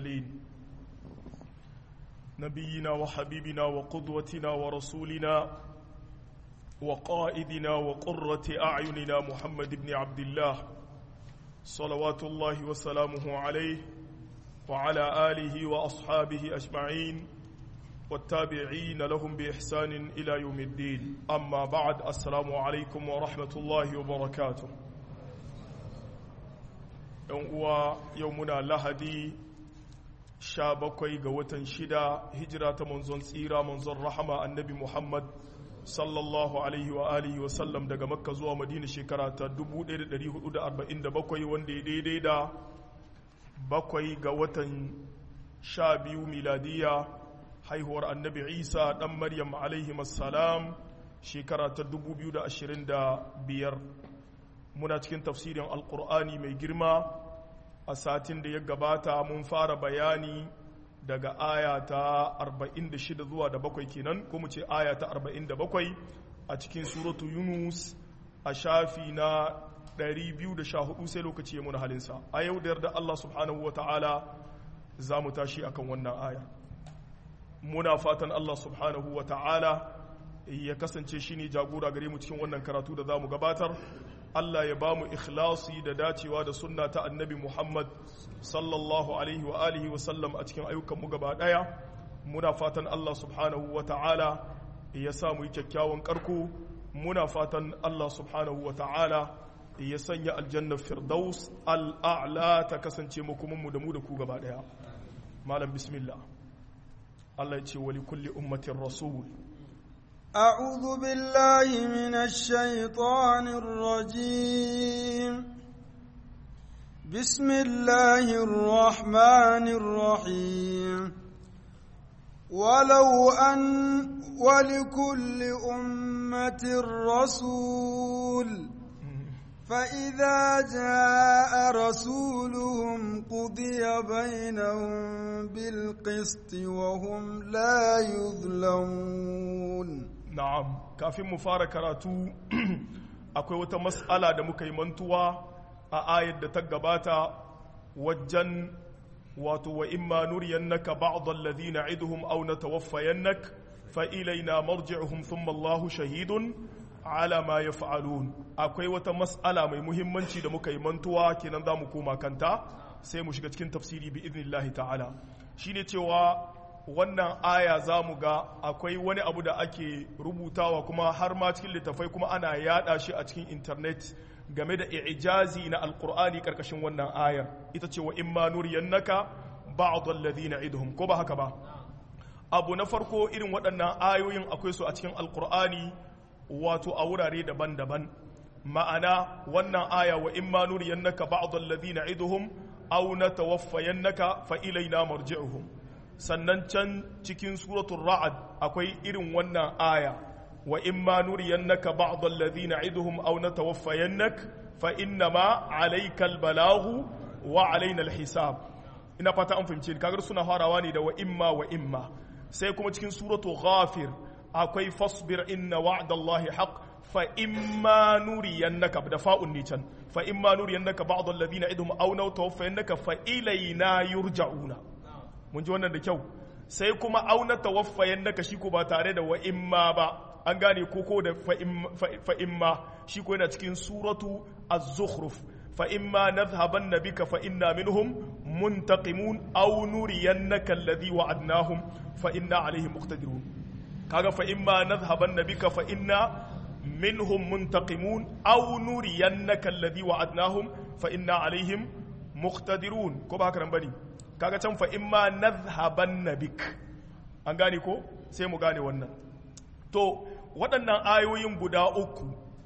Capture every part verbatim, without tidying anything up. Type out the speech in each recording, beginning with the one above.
المرسلين نبينا وحبيبنا وقدوتنا ورسولنا وقائدنا وقرة أعيننا محمد بن عبد الله صلوات الله وسلامه عليه وعلى آله وأصحابه أجمعين والتابعين لهم بإحسان إلى يوم الدين أما بعد السلام عليكم ورحمة الله وبركاته يومنا لهدي شابكوي قوة شدا هجرة منزون سيرة منزون رحمة النبي محمد sallallahu alaihi wa alihi wa sallam daga makka zuwa madina shekara ta dubu ɗaya da ɗari hudu da arba'in da bakwai wanda ya daidai da bakwai ga watan sha biyu miladiya haihuwar annabi isa ɗan maryam alaihi masalam shekara ta dubu biyu da ashirin da biyar muna cikin tafsirin alkur'ani mai girma a satin da ya gabata mun fara bayani daga aya ta arba'in da shida zuwa da bakwai kenan ko mu ce aya ta arba'in da bakwai a cikin suratu yunus a shafi na ɗari biyu da sha hudu sai lokaci ya muna halinsa a yau da yarda Allah subhanahu wa ta'ala za mu tashi akan wannan aya muna fatan Allah subhanahu wa ta'ala ya kasance shi ne jagora gare mu cikin wannan karatu da za mu gabatar Allah ya ba mu ikhlasi da dacewa da sunna ta annabi Muhammad sallallahu alaihi wa alihi wa sallam a cikin ayyukanmu gaba daya muna fatan Allah subhanahu wa ta'ala ya sa mu yi kyakkyawan karko muna fatan Allah subhanahu wa ta'ala ya sanya aljanna firdaus al'a'la ta kasance makomanmu da mu da ku gaba daya malam bismillah Allah ya ce wa li kulli ummatin rasul أعوذ بالله من الشيطان الرجيم بسم الله الرحمن الرحيم ولو أن ولكل أمة رسول فإذا جاء رسولهم قضي بينهم بالقسط وهم لا يظلمون na'am kafin mu fara karatu akwai wata mas'ala da muka yi mantuwa a ayar da ta gabata wajen wato wa imma nuriyannaka ba'd alladhina na'iduhum aw natawaffayannak fa ilayna marji'uhum thumma Allahu shahidun ala ma yaf'alun akwai wata mas'ala mai muhimmanci da muka yi mantuwa kenan zamu koma kanta sai mu shiga cikin tafsiri bi idnillahi ta'ala shine cewa wannan aya za mu ga akwai wani abu da ake rubutawa kuma har ma cikin littafai kuma ana yada shi a cikin intanet game da ijazi na alkur'ani karkashin wannan ayar ita ce wa imma nuriyannaka ba'd alladhina idhum ko ba haka ba abu na farko irin waɗannan ayoyin akwai su a cikin alkur'ani wato a wurare daban-daban ma'ana wannan aya wa imma nuriyannaka ba'd alladhina idhum aw natawaffayannaka fa ilayna marji'uhum sannan can cikin suratul ra'ad akwai irin wannan aya wa imma nuriyannaka ba'd alladhina na'iduhum aw natawaffayannak fa innama 'alayka al-balaghu wa 'alaina al-hisab ina fata an fahimce kaga suna farawa ne da wa imma wa imma sai kuma cikin suratul ghafir akwai fasbir inna wa'dallahi haqq fa imma nuriyannaka da fa'un ni can fa imma nuriyannaka ba'd alladhina na'iduhum aw natawaffayannaka fa ilayna yurja'una mun ji wannan da kyau sai kuma auna tawaffayan naka shi ko ba tare da wa imma ba an gane koko da fa imma shi ko yana cikin suratu az-zukhruf fa imma nadhhabanna bika fa inna minhum muntaqimun aw nuriyannaka alladhi wa'adnahum fa inna alaihim muqtadirun kaga fa imma nadhhabanna bika fa inna minhum muntaqimun aw nuriyannaka alladhi wa'adnahum fa inna alaihim muqtadirun ko ba haka nan bane kaga can fa imma nadhhabanna bik an gane ko sai mu gane wannan to waɗannan ayoyin guda uku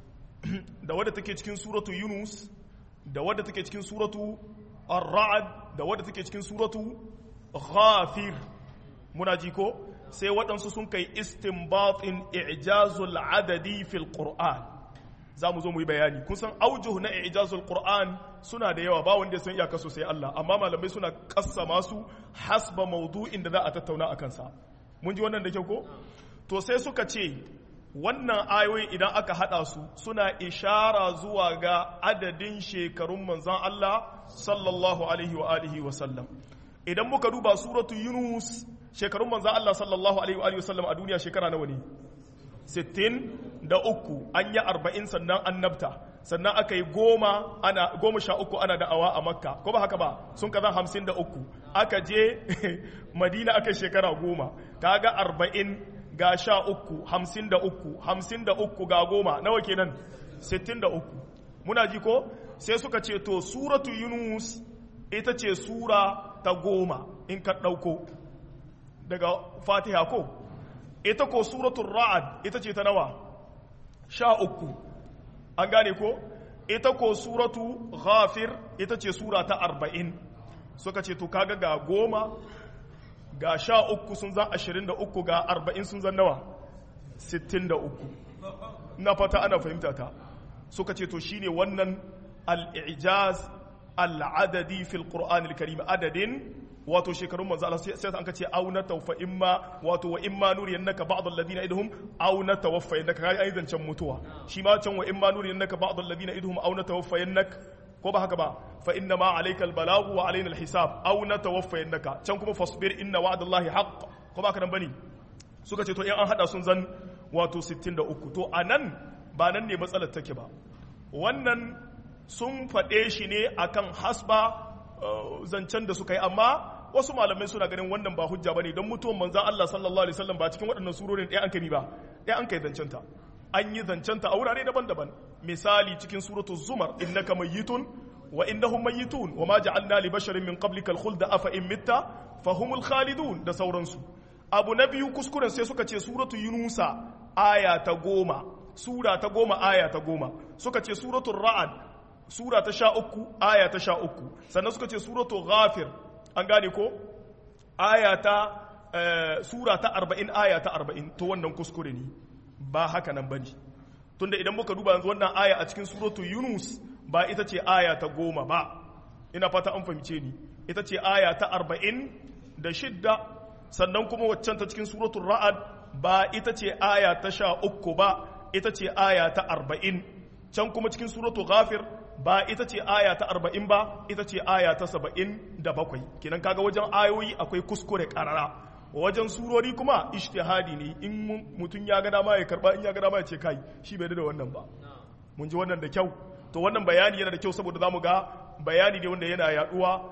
da wadda take cikin suratu yunus da wadda take cikin suratu ar-ra'd da wadda take cikin suratu ghafir muna ji ko sai waɗansu sun kai istinbatin i'jazul adadi fil qur'an za mu zo mu yi bayani kun san aujuhu na i'jazul qur'an suna da yawa ba wanda ya san iyaka sosai Allah amma malamai suna kassama su hasba mawdu'in da za a tattauna akan sa mun ji wannan da kyau ko to sai suka ce wannan ayoyi idan aka hada su suna ishara zuwa ga adadin shekarun manzon Allah sallallahu alaihi wa alihi wa sallam idan muka duba suratu Yunus shekarun manzo Allah sallallahu alaihi wa alihi wasallam a duniya shekara nawa ne sittin da uku, an yi arba'in sannan annabta, sannan aka yi goma ana goma sha uku ana da'awa a Makka, ko ba haka ba sun kaza hamsin da uku, aka je Madina aka shekara goma, kaga arba'in ga sha uku, hamsin da uku, hamsin da uku ga goma, nawa kenan sittin da uku. Muna ji ko sai suka ce to suratu Yunus ita ce sura ta goma in ka ɗauko daga Fatiha ko, ita ko suratul Ra'ad ita ce ta nawa sha uku, an gane ko, ita ko suratu Ghafir ita ce sura ta arba'in. Suka ce to kaga ga goma ga sha uku sun zan ashirin da uku ga arba'in sun zan nawa sittin da uku. Na fata ana fahimta ta. Suka ce to shine wannan al-i'jaz al-adadi fil Qur'an al-Karim, adadin wato shekarun manzo Allah sai an kace aw na tawfa imma wato wa imma nuriyannaka ba'd alladhina idhum aw na tawaffa innaka kai ai zancan mutuwa shi ma can wa imma nuriyannaka ba'd alladhina idhum aw na tawaffa innaka ko ba haka ba fa inna ma alaykal balagu wa alaina alhisab aw na tawaffa innaka can kuma fasbir inna wa'dallahi haqq ko ba haka nan bane suka ce to in an hada sun zan wato sittin da uku. To anan ba nan ne matsalar take ba, wannan sun faɗe shi ne akan hasba zancen da suka yi, amma wasu malamai suna ganin wannan ba hujja bane don mutuwan manzon Allah sallallahu alaihi wasallam ba cikin waɗannan surorin ɗaya an kai ba ɗaya an kai zancen ta, an yi zancen ta a wurare daban-daban. Misali cikin suratul Zumar innaka mayyitun wa innahum mayyitun wa ma ja'alna li basharin min qablika al-khulda afa in mitta fahumul khalidun da sauransu. Abu na biyu kuskuren sai suka ce suratul Yunusa aya ta goma, sura ta goma aya ta goma, suka ce suratul Ra'ad sura ta sha uku aya ta sha uku, sannan suka ce suratul Ghafir an gane ko aya ta sura ta arba'in aya ta arba'in. To wannan kuskure ne, ba haka nan bane, tunda idan muka duba yanzu wannan aya a cikin suratul Yunus ba ita ce aya ta goma ba, ina fata an fahimce ni, ita ce aya ta arba'in da shidda, sannan kuma waccan ta cikin suratul Ra'ad ba ita ce aya ta sha uku ba, ita ce aya ta arba'in, can kuma cikin suratul Ghafir ba ita ce aya ta arba'in ba, ita ce aya ta saba'in da bakwai. Kenan kaga wajen ayoyi akwai kuskure karara, wajen surori kuma ijtihadi ne, in mutum ya ga dama ya karba, in ya ga dama ya ce kai shi bai da wannan ba. Mun ji wannan da kyau. To wannan bayani yana da kyau saboda zamu ga bayani ne wanda yana yaduwa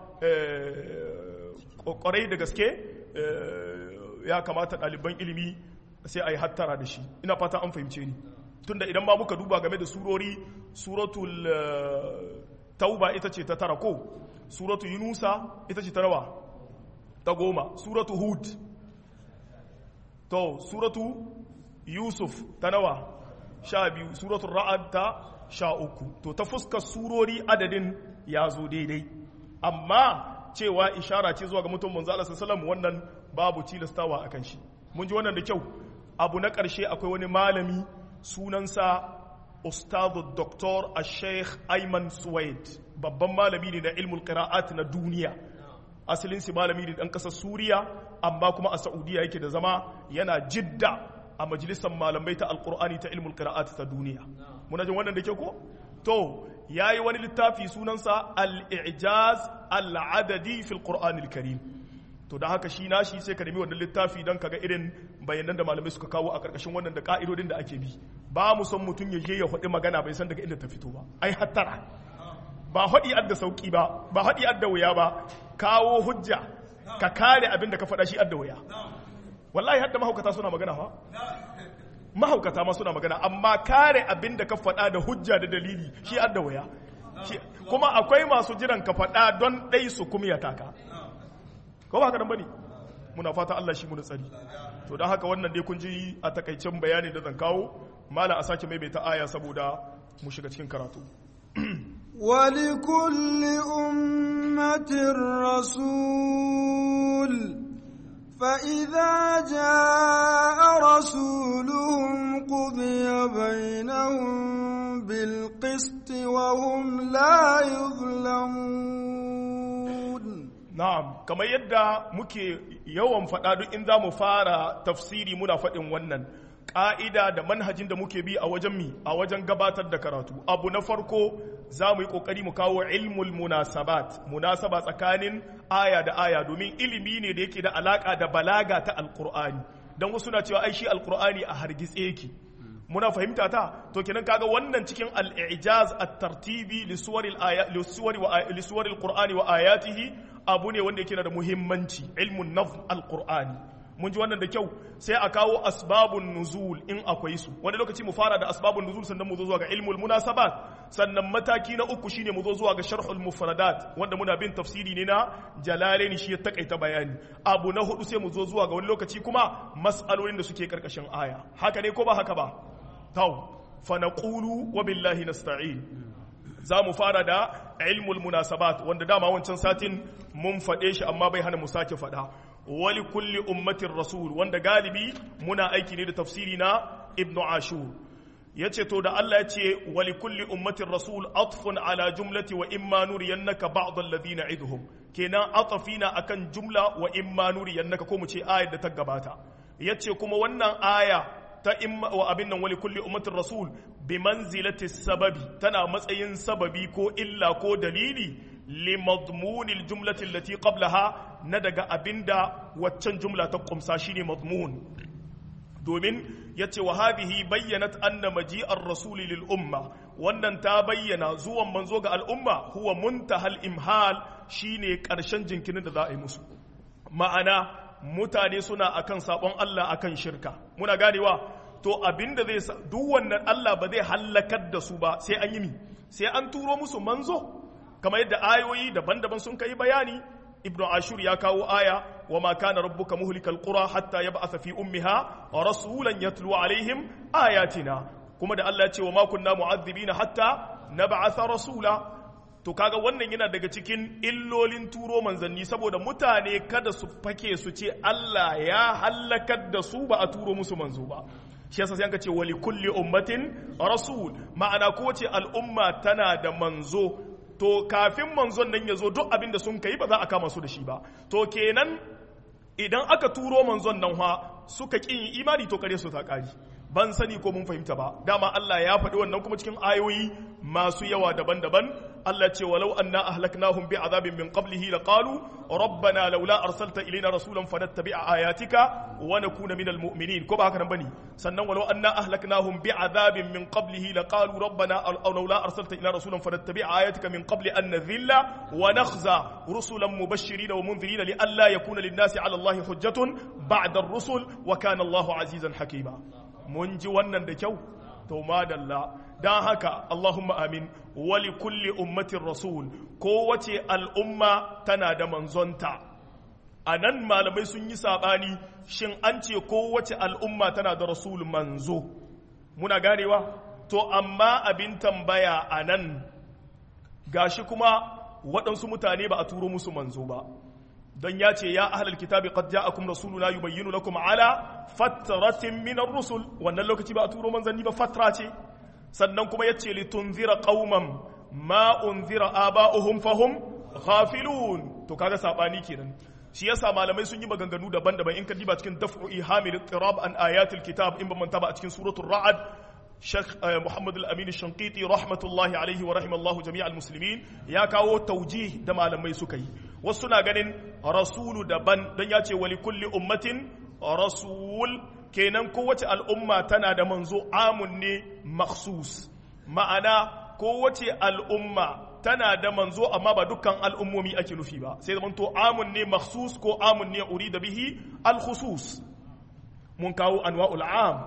kwarai da gaske, ya kamata ɗaliban ilimi sai a yi hattara da shi. Ina fata an fahimce ni. Tunda idan ba muka duba game da surori, suratul Tauba ita ce ta tara ko, suratul Yunusa ita ce ta nawa ta goma, suratul Hud to, suratul Yusuf ta nawa sha biyu, suratul Ra'ad ta sha uku. To ta fuskar surori adadin ya zo daidai, amma cewa ishara ce zuwa ga mutum manzo Allah sallallahu alaihi wasallam wannan babu tilastawa akan shi. Mun ji wannan da kyau. Abu na ƙarshe akwai wani malami sunansa Ustadu Doktor Al-Sheikh Ayman Suwaid, babban malami ne na ilmul qira'at na duniya. Asalin si malami ne dan kasar Suriya, amma kuma a Saudiya yake da zama, yana Jidda a majalisar malamai ta Alqur'ani ta ilmul qira'at ta duniya. Muna jin wannan da ke ko? To, yayi wani littafi sunansa Al-I'jaz Al-Adadi fil Qur'anil Karim. To da haka shi nashi sai ka nemi wannan littafi don kaga irin bayanan da malamai suka kawo a karkashin wannan da ka'idodin da ake bi. Ba mu son mutum ya je ya faɗi magana bai san daga inda ta fito ba. Ai hattara. Ba haɗi adda sauki ba, ba haɗi adda wuya ba. Kawo hujja ka kare abin da ka faɗa shi adda wuya. Wallahi hadda mahaukata suna magana fa. Mahaukata ma suna magana, amma kare abin da ka faɗa da hujja da dalili shi adda wuya. Kuma akwai masu jiran ka faɗa don ɗai su kumiyata ka. Ko ba haka nan bane? Muna fata Allah shi mu da tsari. To dan haka wannan dai kun ji a takaicen bayani da zan kawo, malam a sake maimaita aya saboda mu shiga cikin karatu. ولكل أمة رسول فإذا جاء رسولهم قضي بينهم بالقسط وهم لا يظلمون. Na'am, kamar yadda muke yawan faɗa duk in za mu fara tafsiri muna faɗin wannan, ƙa'ida da manhajin da muke bi a wajen mi a wajen gabatar da karatu. Abu na farko za mu yi ƙoƙari mu kawo ilmul munasabat, munasaba tsakanin aya da aya, domin ilimi ne da yake da alaƙa da balaga ta alƙur'ani, don wasu na cewa ai shi alƙur'ani a hargitse yake. Muna fahimta ta, to kenan kaga wannan cikin al-i'jaz at-tartibi li suwari al-qur'ani wa ayatihi abu ne wanda yake da muhimmanci, ilmun nazm al-qur'ani. Mun ji wannan da kyau, sai a kawo asbabun nuzul in akwai su. Wani lokaci mu fara da asbabun nuzul sannan mu zo zuwa ga ilmul munasabat, sannan mataki na uku shine mu zo zuwa ga sharhul mufradat wanda muna bin tafsiri ne na Jalalaini, shi ya takaita bayani. Abu na hudu sai mu zo zuwa ga wani lokaci kuma mas'alolin da suke karkashin aya. Haka ne ko ba haka ba? Tau, fa naqulu wa billahi nasta'in. Za mu fara da ilmul munasabat wanda dama wancan satin mun faɗe shi amma bai hana mu sake faɗa. Wali kulli ummatin rasul wanda galibi muna aiki ne da tafsiri na Ibn Ashur. Yace to da Allah ya ce wali kulli ummatin rasul atfun ala jumlati wa imma nuriyannaka ba'd alladhina idhum. Kenan atafina akan jumla wa imma nuriyannaka, ko mu ce ayar da ta gabata. Yace kuma wannan aya ta imma wa abin nan wali kulli ummatin rasul bi manzilati sababi, tana matsayin sababi ko illa ko dalili li madmunil jumlati allati qablaha, na daga abinda waccan jumla ta kumsa shine madmun. Domin yace wa hadhihi bayyanat anna maji'ar rasul lil umma, wannan ta bayyana zuwan manzo ga al'umma huwa muntahal imhal, shine karshen jinkirin da za a yi musu. Ma'ana mutane suna akan sabon Allah akan shirka. Muna ganewa, to abinda zai duk wannan Allah ba zai halakar da su ba sai an yi mi, sai an turo musu manzo, kamar yadda ayoyi daban-daban sun kai bayani. Ibn Ashur ya kawo aya wa ma kana rabbuka muhlikal qura hatta yab'atha fi ummiha rasulan yatlu alaihim ayatina, kuma da Allah ya ce wa ma kunna mu'adhibina hatta nab'atha rasula. To kaga wannan yana daga cikin illolin turo manzanni, saboda mutane kada su fake su ce Allah ya halakar da su ba a turo musu manzo ba. Shi yasa sai an ce wali kulli ummatin rasul, ma'ana kowace al'umma tana da manzo. To kafin manzon nan ya zo duk abin da sun kai ba za a kama su da shi ba. To kenan idan aka turo manzon nan ha suka ƙin imani, to kare su ta ƙari. Ban sani ko mun fahimta ba, dama Allah ya faɗi wannan kuma cikin ayoyi masu yawa daban-daban. Allah ce walau anna ahlaknahum bi'adabin min qablihi laqalu rabbana laula arsalta ilayna rasulan fanattabi'a ayatika wa nakuna minal mu'minin, ko ba haka nan bane? Sannan walau anna ahlaknahum bi'adabin min qablihi laqalu rabbana laula arsalta ilayna rasulan fanattabi'a ayatika min qabli an nadhilla wa nakhza rusulan mubashirin wa munzirin li alla yakuna lin-nasi 'ala Allahi hujjatun ba'da ar-rusul wa kana Allahu 'azizan hakima. Mun ji wannan da kyau? To madalla, don haka Allahumma amin. Wali kulli ummatin rasul, kowace al'umma tana da manzonta. A nan malamai sun yi saɓani, shin an ce kowace al'umma tana da rasul manzo, muna ganewa? To amma abin tambaya a nan gashi kuma waɗansu mutane ba a turo musu manzo ba, don ya ce ya ahlal kitabi qad ja'akum rasuluna yubayyinu lakum ala fatratin min ar-rusul, wannan lokaci ba a turo manzanni ba, fatra ce. Sannan kuma yace litunzira qauman ma unzira aba'uhum fahum ghafilun. To kaga sabani kenan, shi yasa malamai sun yi maganganu daban-daban. In ka diba cikin daf'u ihamil ittirab an ayatil kitab, in ba manta ba a cikin suratul ra'd, Sheikh Muhammad al-Amin al-Shanqiti rahmatullahi alaihi wa rahimallahu jami'al muslimin ya kawo taujih da malamai suka yi. Wasu na ganin rasulu daban, don ya ce wali kulli ummatin rasul, kenan kowace al'umma tana da manzo, amun ne makhsus. Ma'ana kowace al'umma tana da manzo amma ba dukkan al'ummomi ake nufi ba, sai zaman to amun ne makhsus ko amun ne urida bihi al-khusus. Mun kawo anwa'ul am,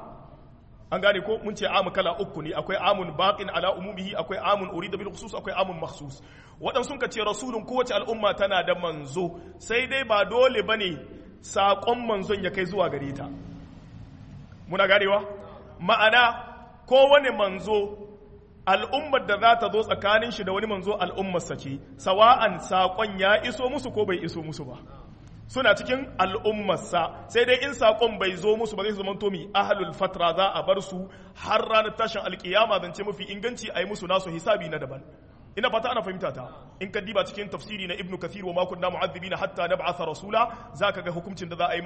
an gane ko? Mun ce amu kala uku ne, akwai amun baqin ala umumihi, akwai amun urida bil khusus, akwai amun makhsus. Waɗansu sun ce rasulun kowace al'umma tana da manzo, sai dai ba dole bane saƙon manzon ya kai zuwa gare ta. Muna ganewa? Ma'ana kowane manzo, al'ummar da za ta zo tsakanin shi da wani manzo al'ummarsa ce, sawa'an saƙon ya iso musu ko bai iso musu ba. Suna cikin al'ummarsa, sai dai in saƙon bai zo musu ba zai zama tomi ahalul fatra, za a bar su har ranar tashin alƙiyama, zance mafi inganci a yi musu nasu hisabi na daban. Ina fata ana fahimta ta. In ka diba cikin tafsiri na Ibn Kathir wa ma kunna mu'adhibina hatta nab'atha rasula, zaka ga hukuncin da za a yi ma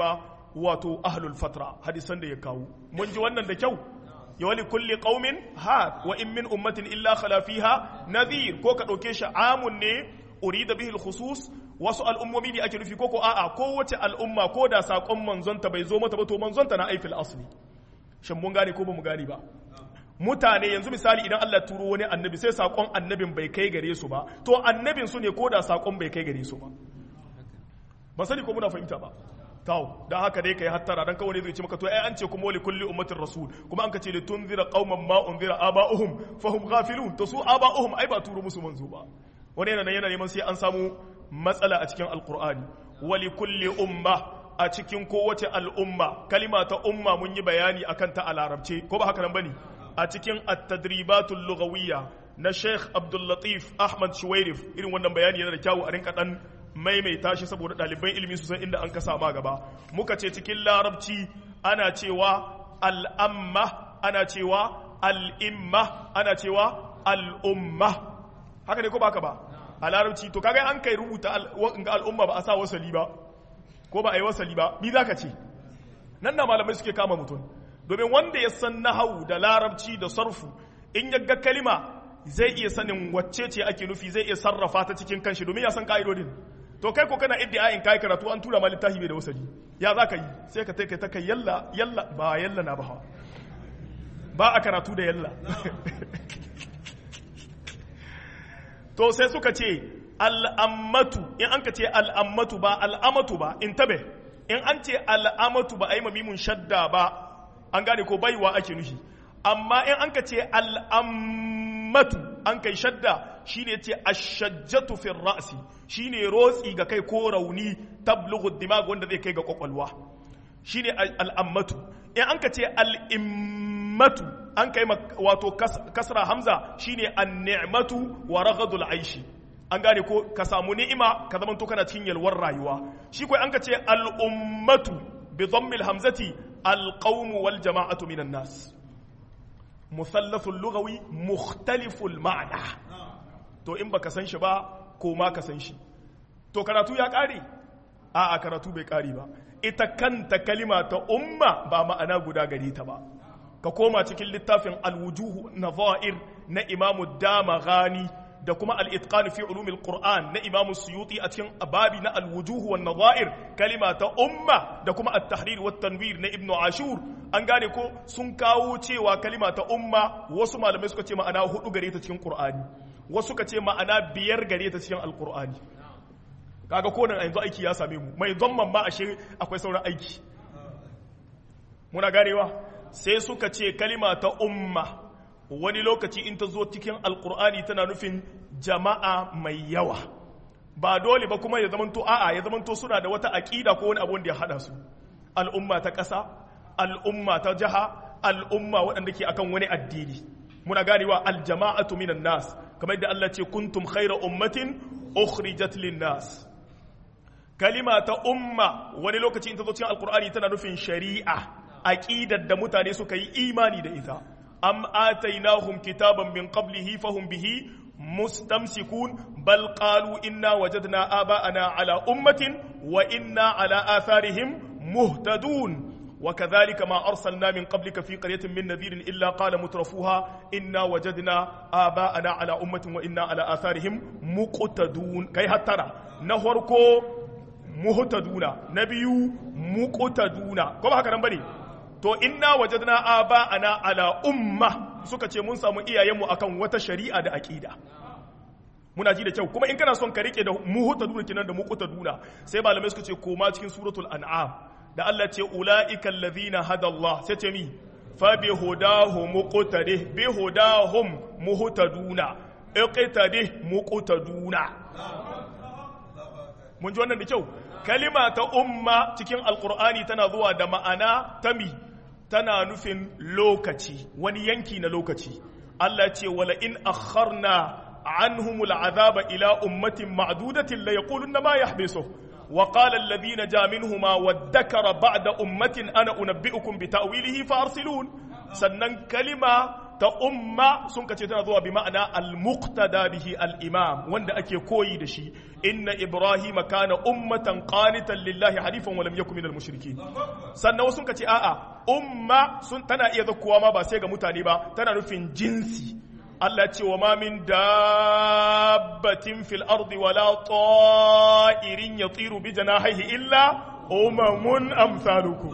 wato ahlul fatra hadisan da ya kawo mun ji wannan da kyau ya wali kulli qaumin had wa in min ummatin illa khala fiha nadhir ko ka dauke shi amun ne urida bihi al-khusus wasu al'ummomi ne ake nufi ko ko a'a ko wace al'umma ko da sakon manzonta bai zo mata ba to manzonta na aifil asli shin mun gane ko ba mu gane ba mutane yanzu misali idan Allah turo wani annabi sai sakon annabin bai kai gare su ba to annabin su ne ko da sakon bai kai gare su ba ba sani ko muna fahimta ba taw dan haka dai kai hattara dan kawai zai ce maka to ai an ce kuma wali kulli ummatin rasul kuma an ka ce li tunzira qauman ma unzira aba'uhum fahum ghafilun to su aba'uhum ai ba turo musu manzo ba wani yana yana neman sai an samu matsala a cikin alqur'ani wali kulli umma a cikin kowace al'umma kalima ta umma mun yi bayani akan ta a larabce ko ba haka nan bane a cikin at-tadribatul lughawiyya na Sheikh Abdul Latif Ahmad Shuwairif irin wannan bayani yana da kyawu a rinka dan maimaita shi saboda ɗaliban ilimi su san inda an kasa ma gaba muka ce cikin larabci ana cewa al'amma ana cewa al'imma ana cewa al'umma haka ne ko baka ba a larabci to kaga an kai rubuta al'umma ba a sa wasali ba ko ba a yi wasali ba bi za ka ce nan na malamai suke kama mutum domin wanda ya san nahawu da larabci da sarfu in ya ga kalima zai iya sanin wacce ce ake nufi zai iya sarrafa ta cikin kanshi domin ya san ka'idodin to kai ko kana iddia'in kai karatu an tura ma littafi bai da wasali ya za ka yi sai ka kai ta kai yalla yalla ba yalla na ba ba a karatu da yalla to sai suka ce al'ammatu in an ka ce al'ammatu ba al'amatu ba in tabe in an ce al'amatu ba a yi mamimun shadda ba an gane ko baiwa ake nufi amma in an ka ce al'ammatu an kai shadda shine ce ashajjatu fi ra'si shine rotsi ga kai ko rauni tablughu dimag wanda zai kai ga kwakwalwa shine al'ammatu in an ka ce al'immatu an kai wato kasra hamza shine an-ni'matu wa raghadul aishi an gane ko ka samu ni'ima ka zama to kana cikin yalwar rayuwa shi kai an ka ce al'ummatu bi dhammil hamzati al-qawm wal jama'atu minan nas musallasul lughawi mukhtaliful ma'na to in baka san shi ba ko ma ka san shi to karatu ya kare a a karatu bai kare ba ita kanta kalima ta umma ba ma'ana guda gare ta ba ka koma cikin littafin al-wujuh nadha'ir na Imam Damaghani da kuma al-itqan fi ulumil qur'an na Imam Suyuti a cikin babi na al-wujuh wan nadha'ir kalima ta umma da kuma at-tahrir wat tanwir na Ibn Ashur an gane ko sun kawo cewa kalima ta umma wasu malamai suka ce ma'ana hudu gare ta cikin Qur'ani wasu suka ce ma'ana biyar gare ta cikin al-Qur'ani kaga ko nan yanzu aiki ya same mu mai zamman ma ashe akwai sauran aiki muna ganewa sai suka ce kalima ta umma wani lokaci in ta zo cikin al-Qur'ani tana nufin jama'a mai yawa ba dole ba kuma ya zamanto a'a ya zamanto suna da wata aqida ko wani abu wanda ya hada su al'umma ta ƙasa al'umma ta jaha al'umma waɗanda ke akan wani addini muna ganewa aljama'atu minan nas kamar yadda Allah ce kuntum khayra ummatin ukhrijat lin nas kalima ta umma wani lokaci in ta zo cikin alqur'ani tana nufin shari'a aqidar da mutane suka yi imani da ita am atainahum kitaban min qablihi fahum bihi mustamsikun bal qalu inna wajadna aba'ana ala ummatin wa inna ala atharihim muhtadun وكذلك ما أرسلنا من قبلك في قرية من نذير إلا قال مترفوها إنا وجدنا آباءنا على أمة وإنا على آثارهم مقتدون كي هترى نهركو مهتدون نبي مقتدون كما هكذا نبني to inna wajadna aba'ana ala umma suka ce mun samu iyayenmu akan wata shari'a da aqida muna ji da kyau kuma in kana son ka rike da muhtaduna kinan da muqtaduna sai malamai suka ce koma cikin suratul an'am da Allah ce ula'ikal ladhina hada Allah sai ce mi fa bi hudahu muqtadi bi hudahum muhtaduna iqtadi muqtaduna mun ji wannan da kyau kalima ta umma cikin alqur'ani tana zuwa da ma'ana ta mi tana nufin lokaci wani yanki na lokaci Allah ce wala in akharna anhumul azaba ila ummatin ma'dudatin la yaquluna ma yahbisuhu وقال الذين جاء منهما وادكر بعد أمة أنا أنبئكم بتأويله فأرسلون sannan kalima ta umma sun kace tana zuwa bi ma'ana al-muqtada bihi al-imam wanda ake koyi da shi inna ibrahim kana ummatan qanitan lillahi hanifan wa lam yakun minal mushrikeen sannan wasu sun kace a'a umma sun tana iya zakkuwa ma ba sai ga mutane ba tana nufin jinsi Allah ce wa ma min dabbatin fil ardi wala ta'irin yatiru bi janahihi illa umamun amsalukum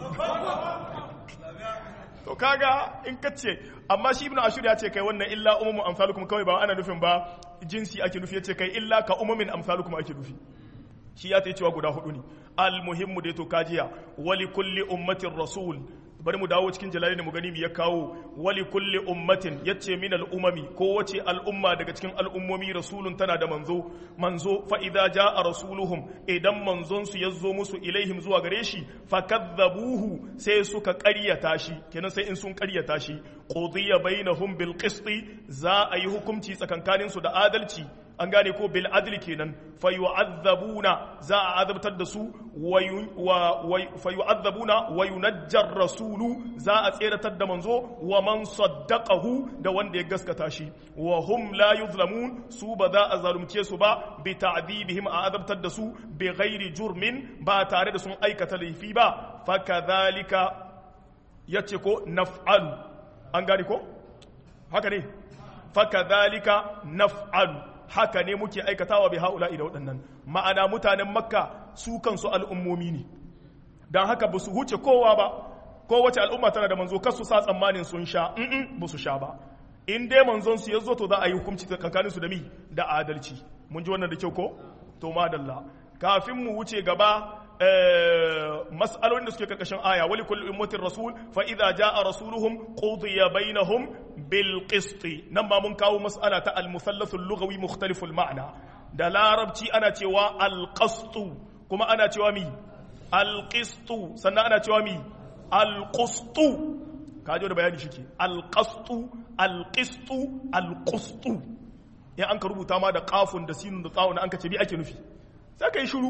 to kaga in kace amma shi ibnu ashur ya ce kai wannan illa umamun amsalukum kawai ba ana nufin ba jinsi ake nufi yace kai illa ka umamin amsalukum ake nufi shi ya ta cewa guda hudu ne al muhimmu da to kajiya wali kulli ummatin rasul bari mu dawo cikin jalali da mu gani mu ya kawo wali kulli ummatin yace min al umami ko wace al umma daga cikin al ummomi rasulun tana da manzo manzo fa idza jaa rasuluhum idan manzon su yazo musu ilaihim zuwa gare shi fakadzabuhu sai suka ƙaryata shi kenan sai in sun ƙaryata shi qudiya bainahum bil qisti za a yi hukunci tsakankanin su da adalci an gane ko bil adli kenan fa yu'azzabuna za a azabtar da su wa fa yu'azzabuna wa yunajjar rasulu za a tseratar da manzo wa man saddaqahu da wanda ya gaskata shi wa hum la yuzlamun su ba za a zalunce su ba bi ta'dibihim a azabtar da su bi ghairi jurmin ba tare da sun aikata laifi ba fa kadhalika yace ko naf'alu an gane ko haka ne fa kadhalika naf'alu haka ne muke aikatawa bi haula da waɗannan ma'ana mutanen makka su kansu al'ummomi ne don haka ba su huce kowa ba kowace al'umma tana da manzo kasu sa tsammanin sun sha in ba su sha ba in dai manzon su ya zo to za a yi hukunci tsakanin su da mi da adalci mun ji wannan da kyau ko to madalla kafin mu wuce gaba mas'alolin da suke karkashin aya wali kulli ummatin rasul fa idza jaa rasuluhum qudiya bainahum bil qist nan ba mun kawo mas'ala ta al musallath al lughawi mukhtalif al ma'na da larabci ana cewa al qast kuma ana cewa mi al qist sannan ana cewa mi al qust kaje da bayani shike al qast al qist al qust ya an ka rubuta ma da qafun da sinun da tsawon an ka ce bi ake nufi sai kai shiru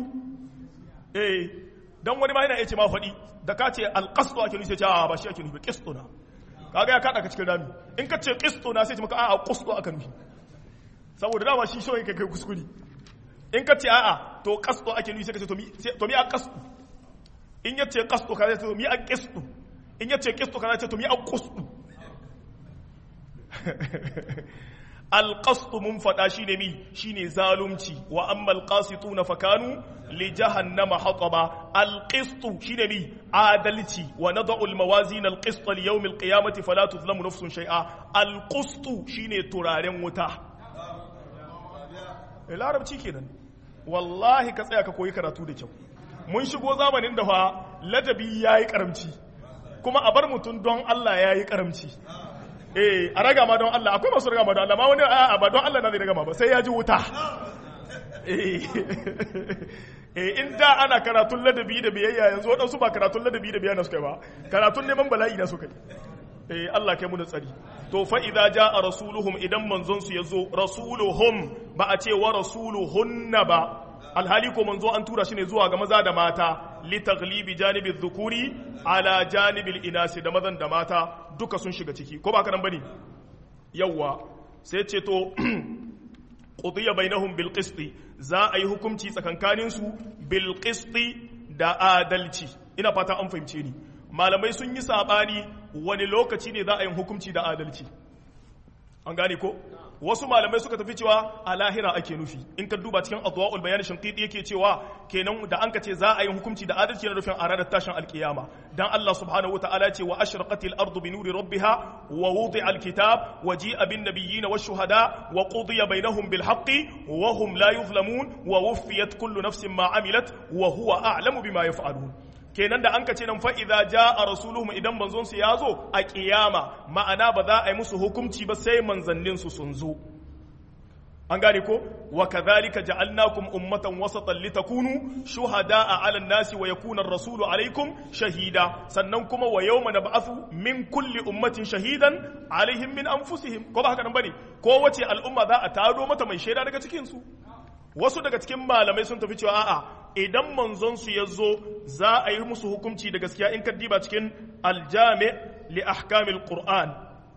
eh dan wani ma yana yace ma fadi da ka ce alqastu ake nufi sai ce a ba shi ake nufi qistuna kaga ya kada ka cikin rami in ka ce qistuna sai ce maka a qastu aka nufi saboda dama shi shoyin kai kai kuskure in ka ce a'a to qastu ake nufi sai ka ce to mi to mi a qastu in ya ce qastu ka ce to mi a qistu in ya ce qistu ka ce to mi a qustu alqastu mun fada shine mi shine zalunci wa amma alqasituna fakanu li jahannama hataba alqistu shine mi adalci wa nad'u almawazin alqista li yawm alqiyamati fala tuzlamu nafsun shay'a alqustu shine turaren wuta larabci kenan wallahi ka tsaya ka koyi karatu da kyau mun shigo zamanin da fa ladabi yayi karamci kuma a bar mutun don Allah yayi karamci eh a raga ma don Allah akwai masu raga ma don Allah ma wani a ba don Allah na zai raga ma ba sai ya ji wuta eh in da ana karatun ladabi da biyayya yanzu waɗansu ba karatun ladabi da biyayya suka yi ba karatun neman bala'i na suka yi eh Allah kai mu da tsari to fa idza jaa rasuluhum idan manzon su yazo rasuluhum ba a ce wa rasuluhunna ba alhali ko manzo an tura shi ne zuwa ga maza da mata li taglibi janibi dhukuri ala janibil inasi da mazan da mata duka sun shiga ciki ko ba ka nan bane yawa sai ce to qudiya bainahum bil qisti za a yi hukunci tsakankanin su bil qisti da adalci ina fata an fahimce ni malamai sun yi sabani wani lokaci ne za a yi hukunci da adalci an gane ko wasu malamai suka tafi cewa a lahira ake nufi in ka duba cikin adwa'ul bayan shinqiti yake cewa kenan da an ka ce za a yi hukunci da adalci na nufin a ranar tashin alkiyama dan Allah subhanahu wataala ce wa ashraqatil ardu bi nuri rabbiha wa wudi'a alkitab wa ji'a bin nabiyyin wash shuhada wa qudiya bainahum bil haqqi wa hum la yuzlamun wa wuffiyat kullu nafsin ma amilat wa huwa a'lamu bima yaf'alun kenan da an ka ce nan fa'iza ja a rasuluhum idan manzonsu ya zo a ƙiyama ma'ana ba za a yi musu hukunci ba sai manzanninsu sun zo an gane ko wa kadhalika ja'alnakum ummatan wasatan litakunu shuhada'a 'alan nasi wa yakuna ar-rasulu 'alaykum shahida sannan kuma wa yawma nab'athu min kulli ummatin shahidan 'alayhim min anfusihim ko ba haka nan bane ko wace al'umma za a tado mata mai shaida daga cikin su wasu daga cikin malamai sun tafi cewa a'a idan manzonsu ya zo za a yi musu hukunci da gaskiya in ka diba cikin aljami li ahkamil qur'an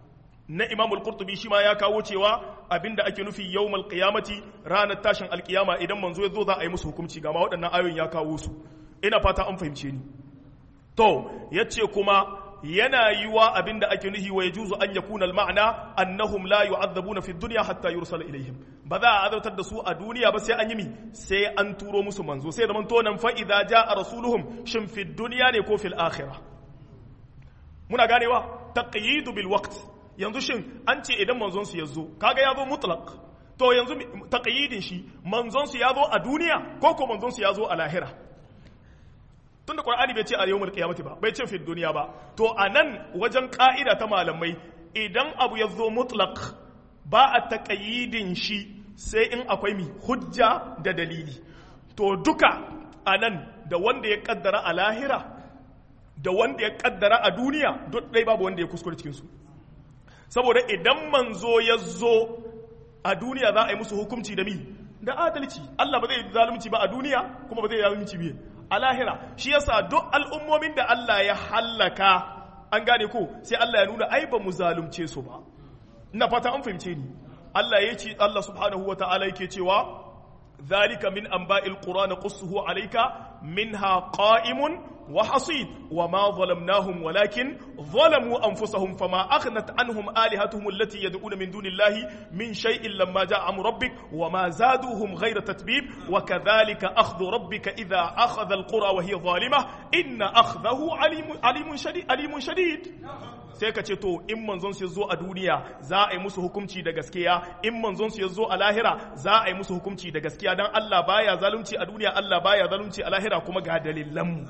na Imam al-Qurtubi shi ma ya kawo cewa abinda ake nufi yawmal qiyamati ranar tashin alkiyama idan manzo ya zo za a yi musu hukunci ga ma waɗannan ayoyin ya kawo su ina fata an fahimce ni to yace kuma yana yiwa abinda ake nuhi wa yajuzu an yakuna al-ma'na annahum la yu'adhabuna fi dunya hatta yursala ilayhim ba za a azabtar da su a duniya ba sai an yi mi sai an turo musu manzo sai zaman to nan fa idza jaa rasuluhum shin fi dunya ne ko fil akhirah muna ganewa taqyid bil waqt yanzu shin an ce idan manzon su yazo kaga yazo mutlaq to yanzu taqyidin shi manzon su yazo a duniya ko ko manzon su yazo a lahira tunda Qur'ani bai ce a yawmul qiyamati ba bai ce fi duniya ba to anan wajen ka'ida ta malamai idan abu ya zo mutlaq ba a taqayyidin shi sai in akwai mi hujja da dalili to duka anan da wanda ya kaddara a lahira da wanda ya kaddara a duniya duk dai babu wanda ya kuskure cikin su saboda idan manzo ya zo a duniya za a yi musu hukunci da mi da adalci Allah ba zai zalunci ba a duniya kuma ba zai zalunci biye a lahira shi yasa duk al'ummomin da Allah ya hallaka an gane ko sai Allah ya nuna ai ba mu zalunce su ba ina fata an fahimce ni Allah ya ce Allah subhanahu wa ta'ala yake cewa zalika min anba'il qur'ani qussuhu alayka minha qa'imun wa hasid wa ma zalamnahum walakin zalamu anfusahum fama aghnat anhum alihatuhum allati yad'una min dunillahi min shay'in lamma ja'a amru rabbik wa ma zaduhum ghayra tatbib wa kadhalika akhdhu rabbika idha akhadha alqura wa hiya zalimah inna akhdahu alimun alimun shadid alimun shadid sai ka ce to in manzon su yazo a duniya za a yi musu hukunci da gaskiya in manzon su yazo a lahira za a yi musu hukunci da gaskiya dan Allah baya zalunci a duniya Allah baya zalunci a lahira kuma ga dalilan mu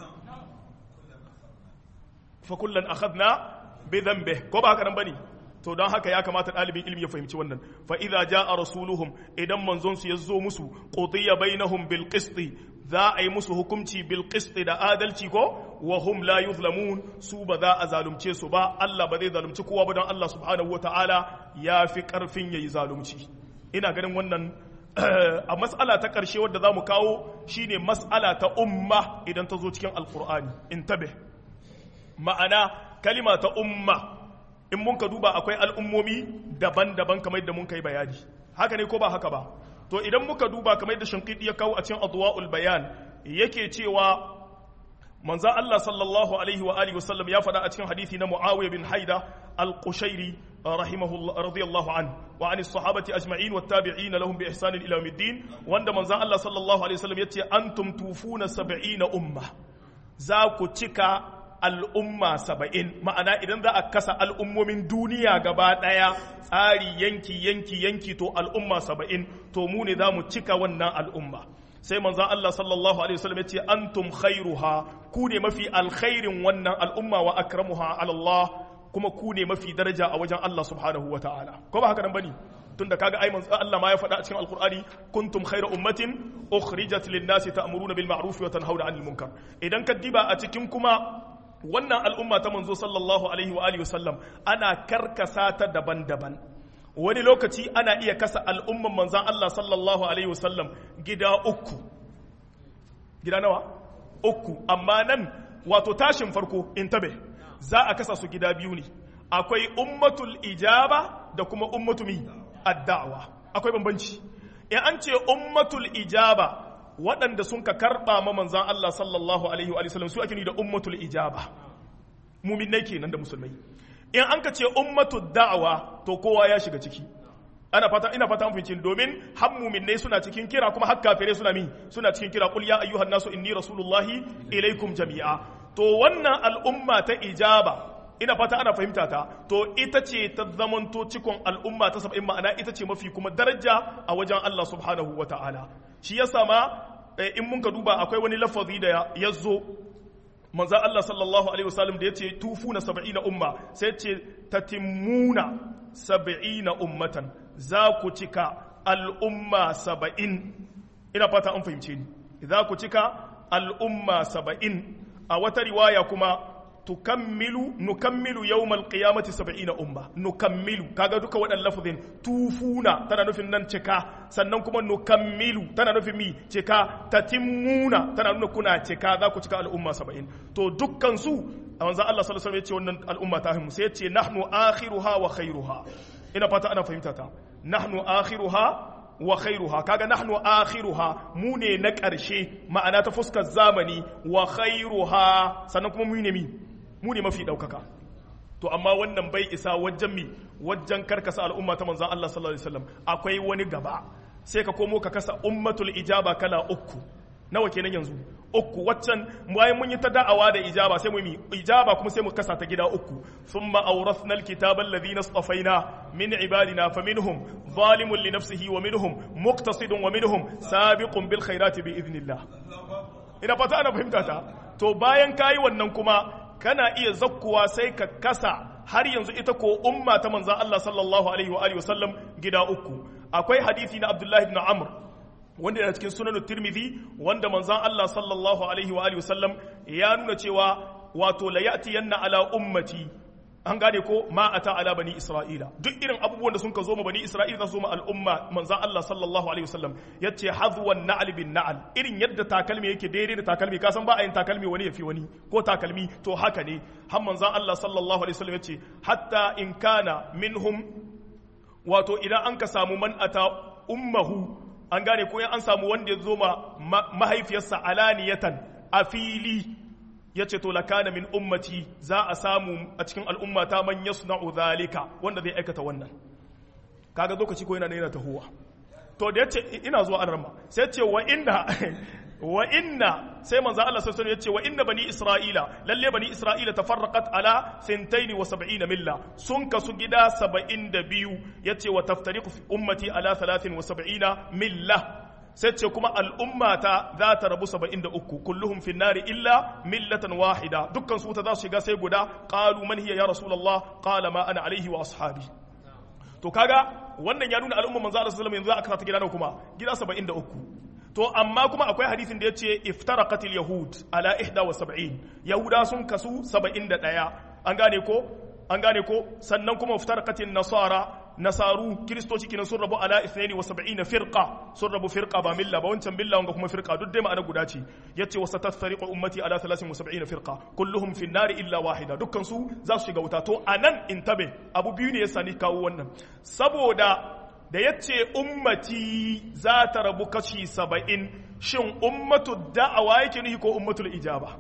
fa kullan akhadna bi dhanbihi ko ba haka nan bane to don haka ya kamata ɗalibin ilmi ya fahimci wannan fa idza jaa rasuluhum idan manzon su yazo musu qudiya bainahum bil qist za a yi musu hukunci bil qist da adalci ko wa hum la yuzlamun su ba za a zalunce su ba Allah ba zai zalunci kowa ba don Allah subhanahu wataala ya fi karfin yayi zalunci ina ganin wannan a mas'ala ta karshe wadda zamu kawo shine mas'ala ta umma idan ta zo cikin alqur'ani intabe ma'ana kalima ta umma in mun ka duba akwai al'ummomi daban-daban kamar yadda mun kai bayani haka ne ko ba haka ba to idan muka duba kamar yadda Shinqiti ya kawo a cikin Adwa'ul Bayan yake cewa manzon Allah sallallahu alaihi wa alihi wasallam ya faɗa a cikin hadisi na Muawiya bin Haida al-Qushairi rahimahullah radiyallahu anhu wa anis sahabati ajma'in wat tabi'in lahum bi ihsan ila yawmiddin wanda manzon Allah sallallahu alaihi wasallam yace antum tufuna sab'ina umma za ku cika al'umma saba'in ma'ana idan za a kasa al'ummomin duniya gaba ɗaya tsari yanki yanki yanki to al'umma saba'in to mu ne za mu cika wannan al'umma sai manzan Allah sallallahu alaihi wasallam ya ce antum khairuha ku ne mafi alkhairin wannan al'umma wa akramuha ala Allah kuma ku ne mafi daraja a wajen Allah subhanahu wa ta'ala ko ba haka nan bane tunda kaga ai manzo Allah ma ya faɗa a cikin alqur'ani kuntum khayra ummatin ukhrijat lin-nasi ta'muruna bil ma'ruf wa tanhauna 'anil munkar idan ka diba a cikin kuma wannan al'umma ta manzo sallallahu alaihi wa alihi wasallam ana karkasa ta daban-daban wani lokaci ana iya kasa al'umman manzan Allah sallallahu alaihi wasallam gida uku gida nawa uku amma nan wato tashin farko intabe za a kasa su gida biyu ne akwai ummatul ijaba da kuma ummatu mi ad-da'wa akwai bambanci in an ce ummatul ijaba waɗanda sun ka karɓa ma manzan Allah sallallahu alaihi wa sallam su ake ni da ummatul ijaba muminai kenan da musulmai in an ka ce ummatul da'awa to kowa ya shiga ciki ana fata ina fata an fice domin har muminai suna cikin kira kuma har kafirai suna mi suna cikin kira qul ya ayyuhan nasu inni rasulullahi ilaikum jami'a to wannan al'umma ta ijaba ina fata ana fahimta ta to ita ce ta zamanto cikon al'umma ta saba'in ma'ana ita ce mafi kuma daraja a wajen Allah subhanahu wa ta'ala shi ya sama in mun ka duba akwai wani lafazi da ya zo manzo Allah sallallahu alaihi wasallam da yace tufuna sab'ina umma sai ce tatimmuna sab'ina ummatan za ku cika al'umma saba'in ina fata an fahimce ni za ku cika al'umma saba'in a wata riwaya kuma tukammilu nukammilu yawmal qiyamati sab'ina umma nukammilu kaga duka waɗannan lafazin tufuna tana nufin nan cika sannan kuma nukammilu tana nufin mi cika tatimmuna tana nuna kuna cika za ku cika al'umma saba'in to dukkan su manzo Allah sallallahu alaihi wasallam ya ce wannan al'umma ta himu sai ya ce nahnu akhiruha wa khairuha ina fata ana fahimta ta nahnu akhiruha wa khairuha kaga nahnu akhiruha mu ne na ƙarshe ma'ana ta fuskar zamani wa khairuha sannan kuma mu ne mi mu ne mafi daukaka to amma wannan bai isa wajen mi wajen karkasa al'umma ta manzon Allah sallallahu alaihi wasallam akwai wani gaba sai ka komo ka kasa ummatul ijaba kala uku nawa kenan yanzu uku waccan bayan mun yi ta da'awa da ijaba sai mu yi ijaba kuma sai mu kasa ta gida uku thumma awrathna alkitaba alladhina istafaina min ibadina faminhum zalimun li nafsihi wa minhum muqtasidun wa minhum sabiqun bil khairati bi idhnillah ina fata ana fahimta ta to bayan kayi wannan kuma kana iya zakkuwa sai ka kasa har yanzu ita ko umma ta manzon Allah sallallahu alaihi wa alihi wasallam gida uku akwai hadisi na Abdullah ibn Amr wanda yana cikin sunan Tirmidhi wanda manzon Allah sallallahu alaihi wa alihi wasallam ya nuna cewa wato la ya'tiyanna ala ummati an gane ko ma ata ala bani Isra'ila duk irin abubuwan da sun ka zo ma bani Isra'ila za su zo ma al'umma manzon Allah sallallahu alaihi wasallam yace hadwan na'al bin na'al irin yadda takalmi yake daidai da takalmi ka san ba a yin takalmi wani yafi wani ko takalmi to haka ne har manzon Allah sallallahu alaihi wasallam yace hatta in kana minhum wato idan an ka samu man ata ummahu an gane ko an samu wanda ya zo ma mahaifiyarsa alaniyatan a fili ya ce to lakana min ummati za a samu a cikin al'ummata man yasna'u zalika wanda zai aikata wannan kaga lokaci ko yana da yana tahowa to da yace ina zuwa an ramma sai ce wa inna wa inna sai manzo Allah sallallahu alaihi wasallam yace wa inna bani isra'ila lalle bani isra'ila tafarraqat ala thintain wa sab'ina milla sun kasu gida saba'in da biyu yace wa taftariqu fi ummati ala thalathin wa sab'ina milla sai ce kuma al'ummata za ta rabu saba'in da uku kulluhum fi nari illa millatan wahida dukkan su ta za su shiga sai guda qalu man hiya ya rasulullah qala ma ana alaihi wa ashabi to kaga wannan ya nuna al'umman manzo Allah sallallahu alaihi wasallam yanzu aka ta gida nawa kuma gida saba'in da uku to amma kuma akwai hadisin da yace iftaraqatil yahud ala ihda wa sab'in yahuda sun kasu saba'in da ɗaya an gane ko an gane ko sannan kuma iftaraqatin nasara nasaru kristoci kinan sun rabu ala ithnaini wa sab'ina firqa sun rabu firqa ba milla ba wancan milla wanga kuma firqa duk dai ma'ana guda ce yace wa satattariqu ummati ala thalathin wa sab'ina firqa kulluhum fi an-nar illa wahida dukkan su za su shiga wuta to anan intabe abu biyu ne yasa ni kawo wannan saboda da yace ummati za ta rabu kashi saba'in shin ummatu da'awa yake nufi ko ummatul ijaba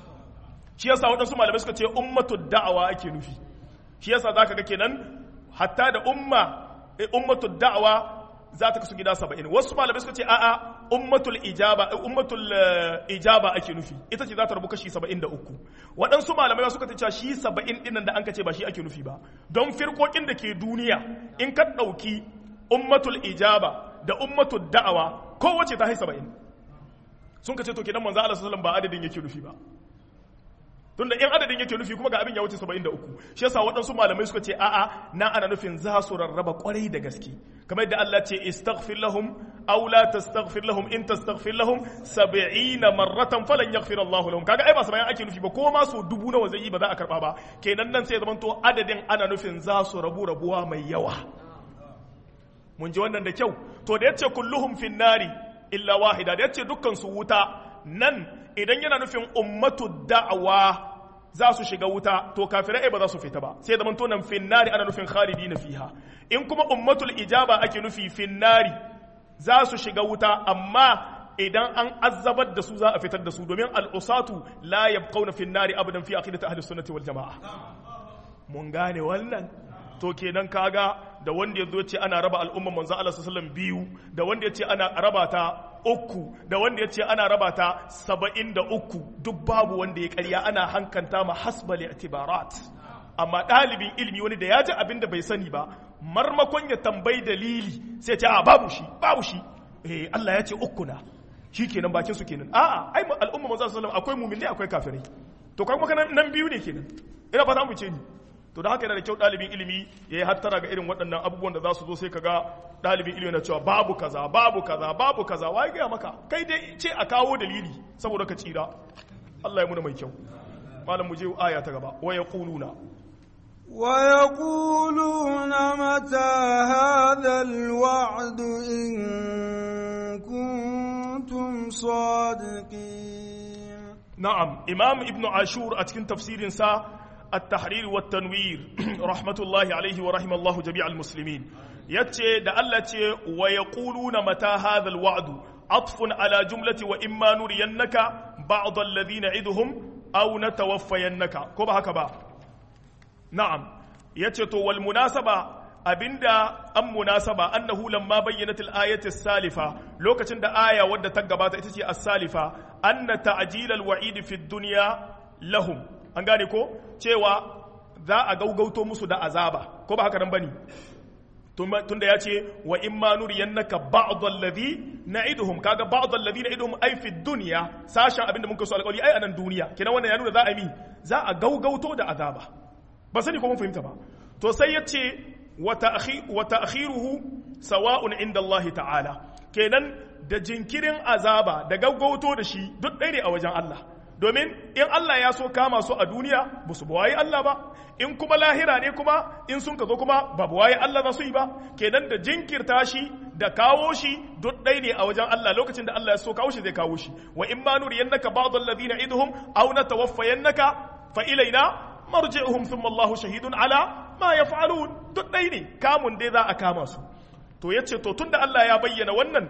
shi yasa wadansu malamai suka ce ummatu da'awa ake nufi shi yasa zaka ga kenan hatta da umma ummatul da'awa za ta kasu gida saba'in wasu malamai suka ce a'a ummatul ijaba ummatul ijaba ake nufi ita ce za ta rabu kashi saba'in da uku waɗansu malamai suka ce shi saba'in ɗinnan da an ka ce ba shi ake nufi ba don firkokin da ke duniya in ka ɗauki ummatul ijaba da ummatul da'awa kowace ta hai saba'in sun ka ce to kenan manzo Allah sallallahu alaihi wasallam ba adadin yake nufi ba tunda in adadin yake nufi kuma ga abin ya wuce saba'in da uku shi yasa waɗansu malamai suka ce a'a na ana nufin za su rarraba kwarai da gaske kamar yadda Allah ce istaghfir lahum aw la tastaghfir lahum in tastaghfir lahum sab'ina marratan falan yaghfir Allah lahum kaga ai ba saba'in ake nufi ba ko ma so dubu nawa zai yi ba za a karba ba kenan nan sai ya zamanto adadin ana nufin za su rabu rabuwa mai yawa mun ji wannan da kyau to da yace kulluhum fin nari illa wahida da yace dukkan su wuta nan idan yana nufin ummatu da'awa za su shiga wuta to kafirai ba za su fita ba sai zaman to nan finnari ana nufin khalidina fiha in kuma ummatul ijaba ake nufi finnari za su shiga wuta amma idan an azzabar da su za a fitar da su domin al'usatu la yabqauna finnari abadan fi aqidati ahli sunnati wal jamaa mun gane wannan to kenan kaga da wanda yazo ce ana raba al'umman manzo Allah sallallahu alaihi wasallam biyu da wanda yace ana raba ta uku da wanda yace ana raba ta saba'in da uku duk babu wanda ya ƙarya ana hankanta ma hasbal i'tibarat amma dalibin ilimi wani da ya ji abinda bai sani ba marmakon ya tambayi dalili sai ce a babu shi babu shi eh Allah ya ce uku na shikenan bakin su kenan a'a ai al'umma manzo sallallahu alaihi wasallam akwai mu'mini akwai kafirai to kai kuma nan biyu ne kenan ina fata mu ce ni to da haka yana da kyau ɗalibin ilimi ya yi hattara ga irin waɗannan abubuwan da za su zo sai ka ga ɗalibin ilimi na cewa babu kaza babu kaza babu kaza wa ya gaya maka kai dai ce a kawo dalili saboda ka tsira Allah ya muna mai kyau malam mu je aya ta gaba wa yaquluna wa yaquluna mata hadha alwa'd in kuntum sadiqin na'am imam ibn ashur a cikin tafsirin sa at-tahrir wa at-tanwir rahmatullahi alayhi wa rahimallahu jami'al muslimin yace da Allah ce wa yaquluna mata hadha al-wa'd atfun ala jumlati wa imma nuriyannaka ba'd alladhi na'iduhum aw natawaffayannaka ko ba haka ba na'am yace to wal munasaba abinda an munasaba annahu lamma bayyanat al-ayat as-salifa lokacin da aya wadda ta gabata ita ce as-salifa anna ta'jil al-wa'id fi ad-dunya lahum an gane ko cewa za a gaugauto musu da azaba ko ba haka nan bane tunda yace wa imma nuriyannaka ba'd alladhi na'iduhum kaga ba'd alladhi na'iduhum ay fi ad-dunya sashen abinda mun kaso alƙawari ai anan duniya kenan wannan ya nuna za a mi za a gaugauto da azaba ba sani ko mun fahimta ba to sai yace وتأخيره سواء عند الله تعالى kenan da jinkirin azaba da gaggauto da shi duk ɗaya ne a wajen Allah domin in Allah ya so kama su a duniya ba su buwaye Allah ba in kuma lahira ne kuma in sun ka zo kuma ba buwaye Allah za su yi ba kenan da jinkirta shi da kawo shi duk ɗaya ne a wajen Allah lokacin da Allah ya so kawo shi zai kawo shi wa in ma nuriyannaka ba'd alladhina idhum aw natawaffayannaka fa ilaina marji'uhum thumma Allahu shahidun ala ma ya fa'alun duk ɗai ne kamun dai za a kama su to ya ce to tun da Allah ya bayyana wannan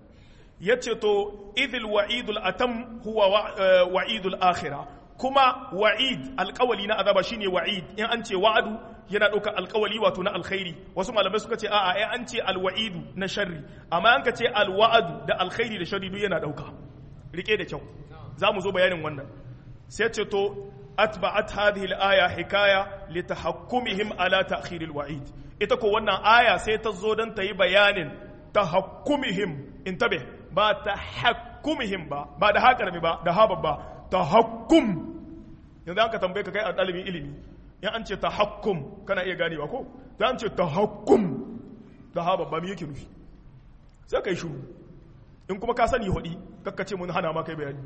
ya ce to idil wa'idul atam huwa wa'idul akhira kuma wa'id alƙawali na azaba shine wa'id in an ce wa'adu yana ɗaukar alƙawali wato na alkhairi wasu malamai suka ce a'a in an ce alwa'idu na sharri amma an ka ce alwa'adu da alkhairi da sharri duk yana ɗauka rike da kyau za mu zo bayanin wannan sai ce to أتبعت هذه الآية حكاية لتحكمهم على تأخير الوعيد إتكو وانا آية سيتزودن تي بيان تحكمهم انتبه با تحكمهم با با ده هكذا با ده هابا با تحكم yanzu an ka tambaye ka kai a ɗalibin ilimi in an ce tahakkum kana iya ganewa ko da an ce tahakkum da ha babba me yake nufi sai kai shuru in kuma ka sani hudi kakka ce mun hana ma kai bayani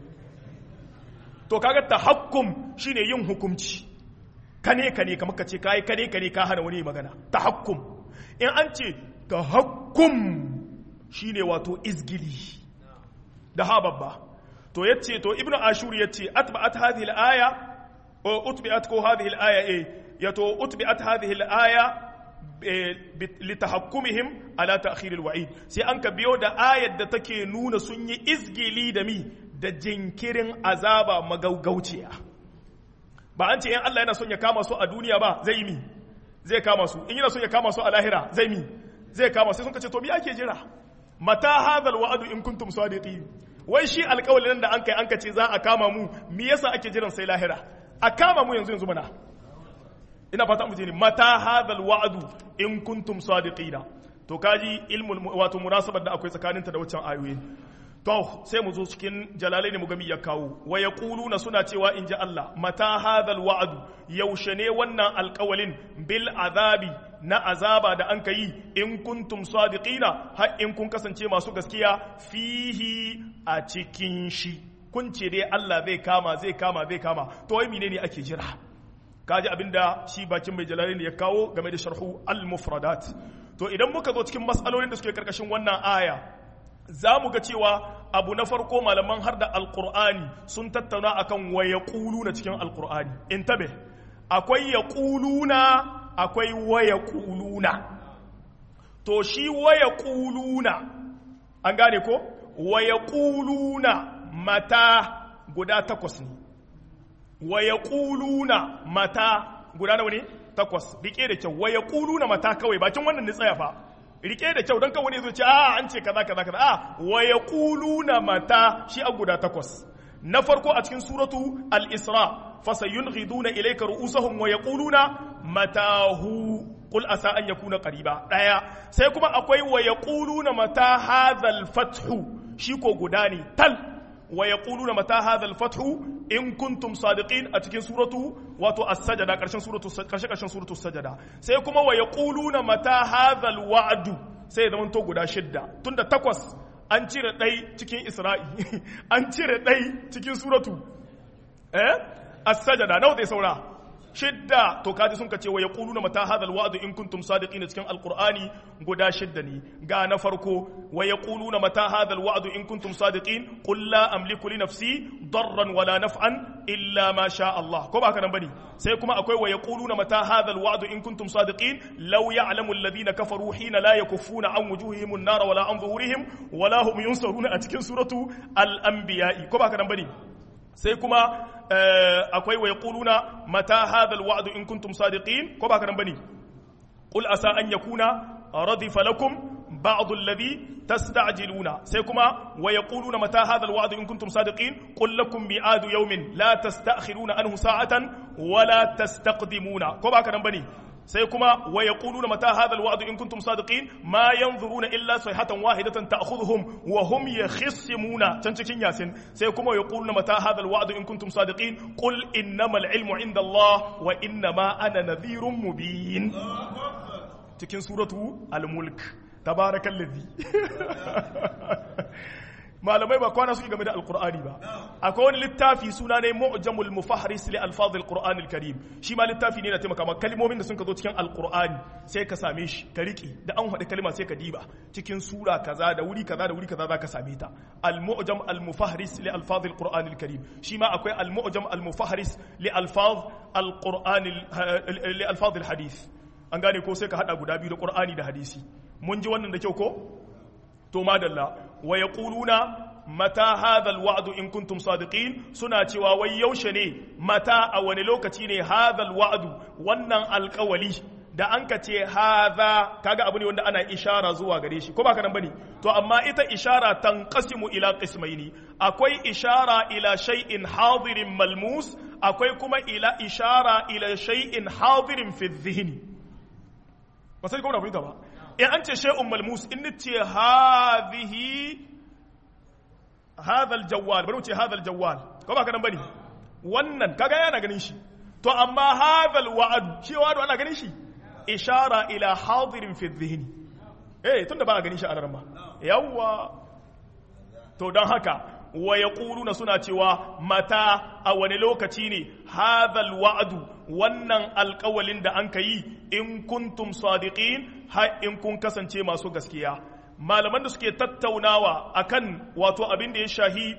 to kaga tahakkum shine yin hukunci kane kane kamar ka ce kai kane kane ka hana wani magana tahakkum in an ce tahakkum shine wato izgili da ha babba to yace to ibnu ashur yace atba'at hadhihi al-aya o utbi'at ko hadhihi al-aya eh yato utbi'at hadhihi al-aya litahakkumihim ala ta'khir al-wa'id sai an ka biyo da ayar da take nuna sun yi izgili da mi da jinkirin azaba magaugauciya ba an ce in Allah yana son ya kama su a duniya ba zai mi zai kama su in yana son ya kama su a lahira zai mi zai kama sai sun kace to me ake jira mata hadhal wa'du in kuntum sadiqin wai shi alƙawalin da an kai an kace za a kama mu me yasa ake jiran sai lahira a kama mu yanzu yanzu mana ina fata mu je ne mata hadhal wa'du in kuntum sadiqina to kaji ilmul wato munasabar da akwai tsakaninta da waccan ayoyi to sai mu zo cikin jalalaini mu gami ya kawo wa yaquluna suna cewa in ji Allah mata hadhal wa'du yaushe ne wannan alƙawalin bil azabi na azaba da an kai in kuntum sadiqina har in kun kasance masu gaskiya fihi a cikin shi kun ce dai Allah zai kama zai kama zai kama to wai menene ake jira kaji abinda shi bakin mai jalalaini ya kawo game da sharhu al-mufradat to idan muka zo cikin mas'alolin da suke karkashin wannan aya za mu ga cewa abu na farko malaman har da alkur'ani sun tattauna akan wa ya na cikin alkur'ani in tabe akwai ya ƙuluna akwai wa ya ƙuluna to shi wa ya ƙuluna an gane ko wa ya ƙuluna mata guda takwas ne wa ya ƙuluna mata guda nawa ne takwas rike da kyau wa ya ƙuluna mata kawai bakin wannan ne tsaya fa rike da kyau don kan wani zo ce a an ce kaza kaza kaza a wa yaquluna mata shi a guda takwas na farko a cikin suratu al-isra fa sayunghiduna ilayka ru'usahum wa yaquluna matahu qul asa an yakuna qariba daya sai kuma akwai wa yaquluna mata hadhal fathu shi ko guda ne tal wa yaquluna mata hadhal fathu in kuntum sadiqin a cikin suratu wato as-sajada karshen suratu karshe karshen suratu as-sajada sai kuma wa yaquluna mata hadhal wa'du sai zaman to guda shidda tunda takwas an cire dai cikin isra'i an cire dai cikin suratu eh as-sajada nawa zai saura shidda to kaji sun kace wa yaquluna mata hadha alwa'd in kuntum sadiqin cikin alqur'ani guda shidda ne ga na farko wa yaquluna mata hadha alwa'd in kuntum sadiqin qul la amliku li nafsi darran wala naf'an illa ma sha Allah ko ba haka nan bane sai kuma akwai wa yaquluna mata hadha alwa'd in kuntum sadiqin law ya'lamu alladhina kafaru hina la yakuffuna an wujuhihim an-nar wala an zuhurihim wala hum yunsaruna a cikin suratu al-anbiya ko ba haka nan bane sai kuma akwai wa yaquluna mata hadha alwa'd in kuntum sadiqin ko ba karan bane qul asa an yakuna radifa lakum ba'd alladhi tasta'jiluna sai kuma wa yaquluna mata hadha alwa'd in kuntum sadiqin qul lakum bi'adu yawmin la tasta'khiruna anhu sa'atan wala tastaqdimuna ko ba karan bane sai kuma wa yaquluna mata hadha alwa'd in kuntum sadiqin ma yanzuruna illa sayhatan wahidatan ta'khudhuhum wa hum yakhissimuna can cikin yasin sai kuma yaquluna mata hadha alwa'd in kuntum sadiqin qul innamal ilmu 'inda Allah wa innama ana nadhirun mubin cikin suratu al-mulk tabarakallazi malamai ba kwana suke game da alqur'ani ba akwai wani littafi suna ne mu'jamul mufahris li alfaz alqur'an alkarim shi ma littafi ne na taimaka maka kalmomin da sun ka zo cikin alqur'ani sai ka same shi ka riki da an faɗi kalma sai ka diba cikin sura kaza da wuri kaza da wuri kaza zaka same ta al mu'jam al mufahris li alfaz alqur'an alkarim shi ma akwai al mu'jam al mufahris li alfaz alqur'an li alfaz alhadith an gane ko sai ka hada guda biyu da qur'ani da hadisi mun ji wannan da kyau ko to madalla wa yaquluna mata hadha alwa'd in kuntum sadiqin suna cewa wai yaushe ne mata a wani lokaci ne hadha alwa'd wannan alqawli da an ka ce hadha kaga abu ne wanda ana ishara zuwa gare shi ko ba kana bane to amma ita ishara tanqasimu ila qismaini akwai ishara ila shay'in hadirin malmus akwai kuma ila ishara ila shay'in hadirin fi dhihni ba sai ko na fahimta ba in an ce shay'un malmus in ce hadhihi hadha aljawwal bari mu ce hadha aljawwal ko ba kana bane wannan kaga yana ganin shi to amma hadha alwa'd shi wa'd ana ganin shi ishara ila hadirin fi dhihni eh tunda ba a ganin shi a rarma yawa to dan haka wa yaquluna suna cewa mata a wani lokaci ne hadha alwa'd wannan alƙawalin da an kai in kuntum sadiqin har in kun kasance masu gaskiya malaman da suke tattaunawa akan wato abin da ya shahi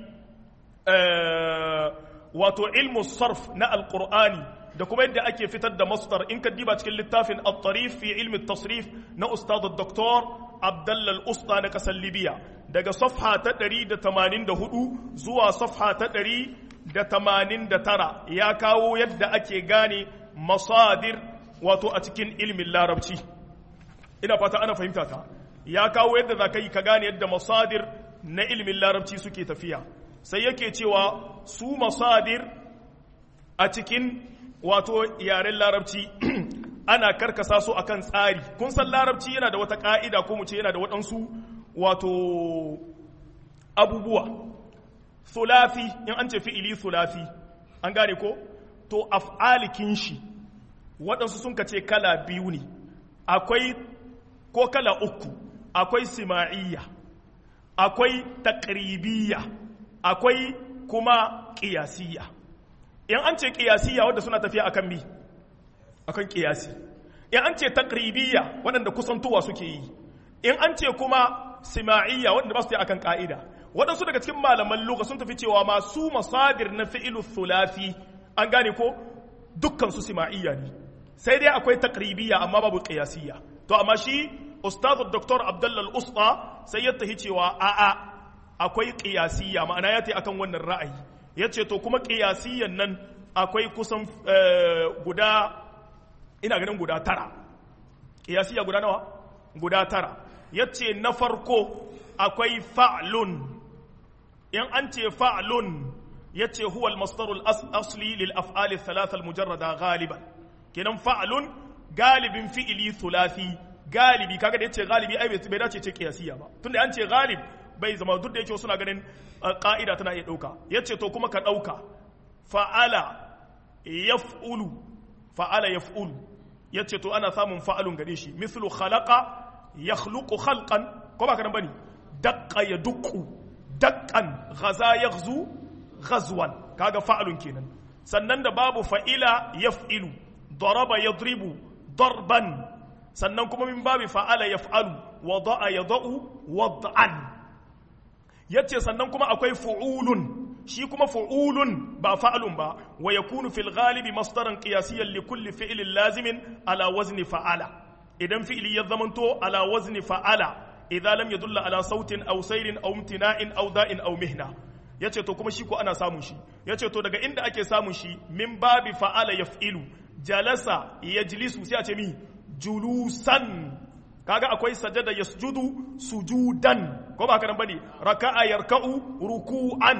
wato ilmu sarf na alqur'ani da kuma yadda ake fitar da masdar in ka diba cikin littafin at-tarif fi ilmi at-tasrif na ustad doktor Abdullah al-Usta na kasar Libya daga safha ta ɗari da tamanin da hudu zuwa safha ta ɗari da tamanin da tara ya kawo yadda ake gane masadir wato a cikin ilmin larabci ina fata ana fahimta ta ya kawo yadda za ka yi ka gane yadda masadir na ilmin larabci suke tafiya sai yake cewa su masadir a cikin wato yaren larabci ana karkasa su akan tsari kun san larabci yana da wata ka'ida ko mu ce yana da waɗansu wato abubuwa thulathi in an ce fi'ili thulathi an gane ko to af'alikin shi waɗansu sun kace kala biyu ne akwai ko kala uku akwai sima'iyya akwai taqribiyya akwai kuma qiyasiyya in an ce qiyasiyya wanda suna tafiya akan mi akan qiyasi in an ce taqribiyya waɗanda kusantowa suke yi in an ce kuma sima'iyya waɗanda ba su tafi akan ka'ida waɗansu daga cikin malaman lugha sun tafi cewa masu masadir na fi'ilu thulathi an gane ko dukkan su sima'iyya ne sai dai akwai taqribiyya amma babu qiyasiyya to amma shi ustad Dr. Abdullah al-Usta sai ya tahi cewa a'a akwai qiyasiyya ma'ana ya tayi akan wannan ra'ayi yace to kuma qiyasiyyan nan akwai kusan guda ina ganin guda tara qiyasiyya guda nawa guda tara yace na farko akwai fa'lun in an ce fa'lun yace huwa al-masdar al-asli lil af'al al-thalath al-mujarrada ghaliban kenan fa'lun galibin fi'ili thulathi galibi kaga da yace galibi ai bai dace ce qiyasiyya ba tunda an ce galib bai zama duk da yake suna ganin ka'ida tana iya dauka yace to kuma ka dauka fa'ala yaf'ulu fa'ala yaf'ulu yace to ana samun fa'alun gare shi mithlu khalaqa yakhluqu khalqan ko ba kana bane daqqa yadqu daqqan ghaza yaghzu ghazwan kaga fa'alun kenan sannan da babu fa'ila yaf'ilu daraba yadribu darban sannan kuma min babi fa'ala yaf'alu wada'a yada'u wad'an yace sannan kuma akwai fu'ulun shi kuma fu'ulun ba fa'alun ba wa yakunu fil ghalibi masdaran qiyasiyan li kulli fi'lin lazimin ala wazni fa'ala idan fi'li ya zamanto ala wazni fa'ala idza lam yadulla ala sautin aw sayrin aw imtina'in aw da'in aw mihna yace to kuma shi ko ana samun shi yace to daga inda ake samun shi min babi fa'ala yaf'ilu jalasa yajlisu sai a ce mi julusan kaga akwai sajada yasjudu sujudan ko ba haka nan bane raka'a yarka'u ruku'an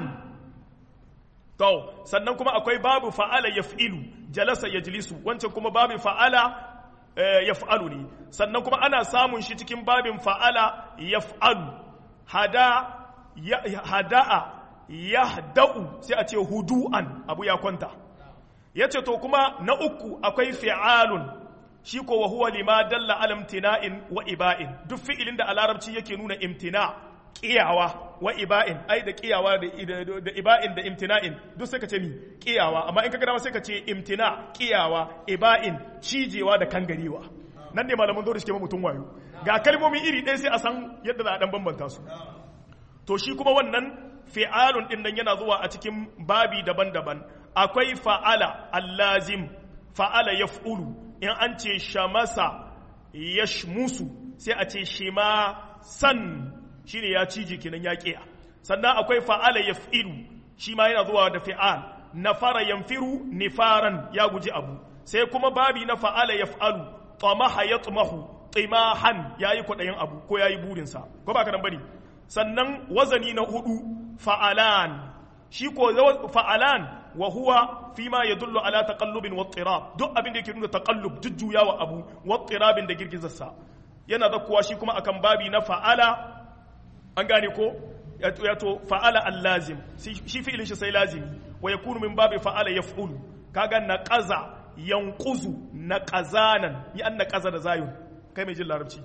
to sannan kuma akwai babu fa'ala yaf'ilu jalasa yajlisu wancan kuma babu fa'ala yaf'alu ne sannan kuma ana samun shi cikin babin fa'ala yaf'alu hada hada'a yahda'u sai a ce hudu'an abu ya kwanta yace to kuma na uku akwai fi'alun shi ko wa huwa lima dalla ala imtina'in wa iba'in duk fi'ilin da a larabci yake nuna imtina kiyawa wa iba'in ai da kiyawa da iba'in da imtina'in duk sai ka ce ni kiyawa amma in ka ga sai ka ce imtina kiyawa iba'in cijewa da kangarewa nan ne malaman zo da suke mutum wayo ga kalmomi iri ɗaya sai a san yadda za a dan bambanta su to shi kuma wannan fi'alun din nan yana zuwa a cikin babi daban-daban akwai fa'ala allazim fa'ala yaf'ulu in an ce shamasa yashmusu sai a ce shima san shine ya cije kenan ya kiya sannan akwai fa'ala yaf'ilu shi ma yana zuwa da fi'al nafara yanfiru nifaran ya guji abu sai kuma babi na fa'ala yaf'alu tamaha yatmahu timahan yayi kwadayin abu ko yayi burin sa ko ba ka nan bane sannan wazani na hudu fa'alan shi ko fa'alan wa huwa fima yadullu ala taqallubin wa ittirab duk abin da yake nuna taqallub jujjuyawa abu wa ittirabin da girgizarsa yana zakkuwa shi kuma akan babi na fa'ala an gane ko yato fa'ala allazim shi fi'ilin shi sai lazimi wa yakunu min babi fa'ala yaf'ulu kaga naqaza yanquzu naqazanan yi an naqaza da zayun kai mai jin larabci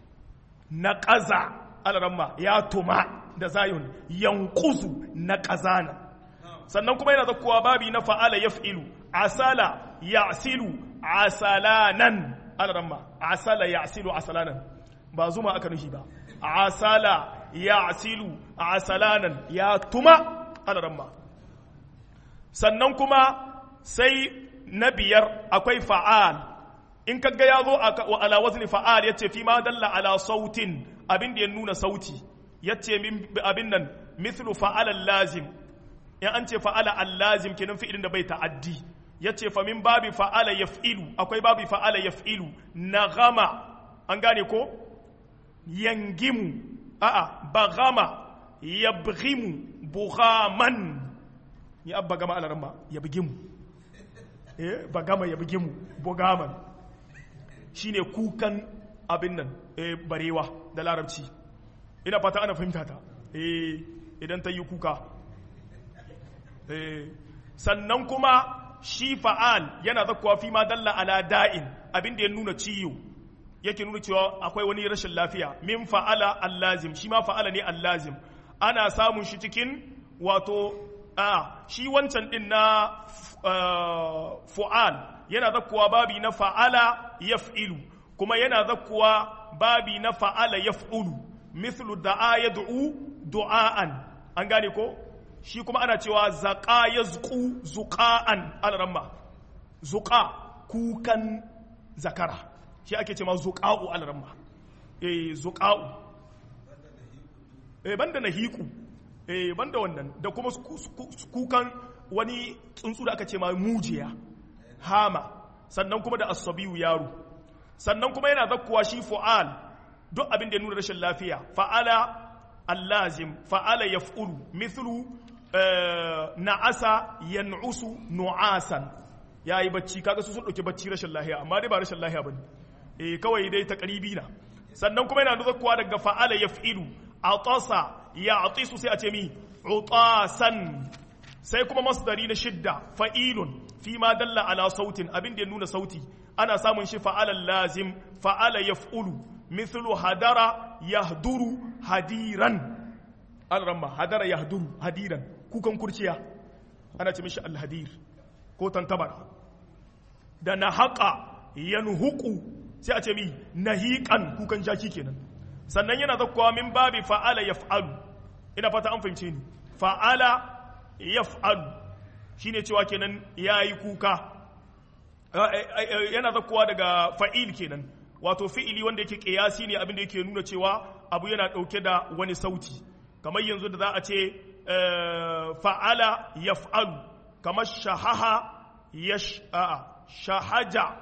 naqaza alramma ya tuma da zayun yanquzu naqazanan sannan kuma yana zakkuwa babi na fa'ala yaf'ilu asala ya'silu asalanan alramma asala ya'silu asalanan ba zuma aka nushi ba asala ya'silu asalanan ya tuma alramma sannan kuma sai na biyar akwai fa'al in kaga ya zo ala wazni fa'al yace fi ma dalla ala sautin abin da ya nuna sauti yace abin nan mithlu fa'ala lazim in an ce fa'ala allazim kenan fi'ilin da bai ta'addi yace fa min babi fa'ala yaf'ilu akwai babi fa'ala yaf'ilu naghama an gane ko yangimu a'a baghama yabghimu bughaman ni abba gama alaramma yabghimu eh bagama yabghimu bughaman shine kukan abin nan eh barewa da larabci ina fata ana fahimta ta eh idan ta yi kuka sannan kuma shi fa'al yana zakkuwa fi ma dalla ala da'in abinda ya nuna ciyo yake nuna cewa akwai wani rashin lafiya min fa'ala allazim shi ma fa'ala ne allazim ana samun shi cikin wato a shi wancan din na fu'al yana zakkuwa babi na fa'ala yaf'ilu kuma yana zakkuwa babi na fa'ala yaf'ulu mithlu da'a yad'u du'aan an gane ko shi kuma ana cewa zaƙa ya zuƙu zuƙa'an alramma zuƙa kukan zakara shi ake ce ma zuƙa'u alramma eh zuƙa'u eh banda nahiku eh banda wannan da kuma kukan wani tsuntsu da aka ce ma mujiya hama sannan kuma da asabiyu yaro sannan kuma yana zakkuwa shi fu'al duk abin da ya nuna rashin lafiya fa'ala allazim fa'ala yaf'ulu mithlu na'asa yan'usu nu'asan yayi bacci kaga su sun dauke bacci rashin lahiya amma dai ba rashin lahiya bane eh kawai dai ta qaribi na sannan kuma yana nuna kuwa daga fa'ala yaf'ilu atasa ya'tisu sai a ce mi utasan sai kuma masdari na shidda fa'ilun fi ma dalla ala sautin abin da ya nuna sauti ana samun shi fa'ala lazim fa'ala yaf'ulu mithlu hadara yahduru hadiran al-ramma hadara yahduru hadiran kukan kurciya ana ce mishi al-hadir ko tantabara da nahaqa yanhuqu sai a ce mi nahiqan kukan jaki kenan sannan yana zakkuwa min babi fa'ala yaf'alu ina fata an fahimce ni fa'ala yaf'alu shine cewa kenan yayi kuka yana zakkuwa daga fa'il kenan wato fi'ili wanda yake qiyasi ne abin da yake nuna cewa abu yana dauke da wani sauti kamar yanzu da za a ce fa'ala yaf'alu kamar shahaha yash'a shahaja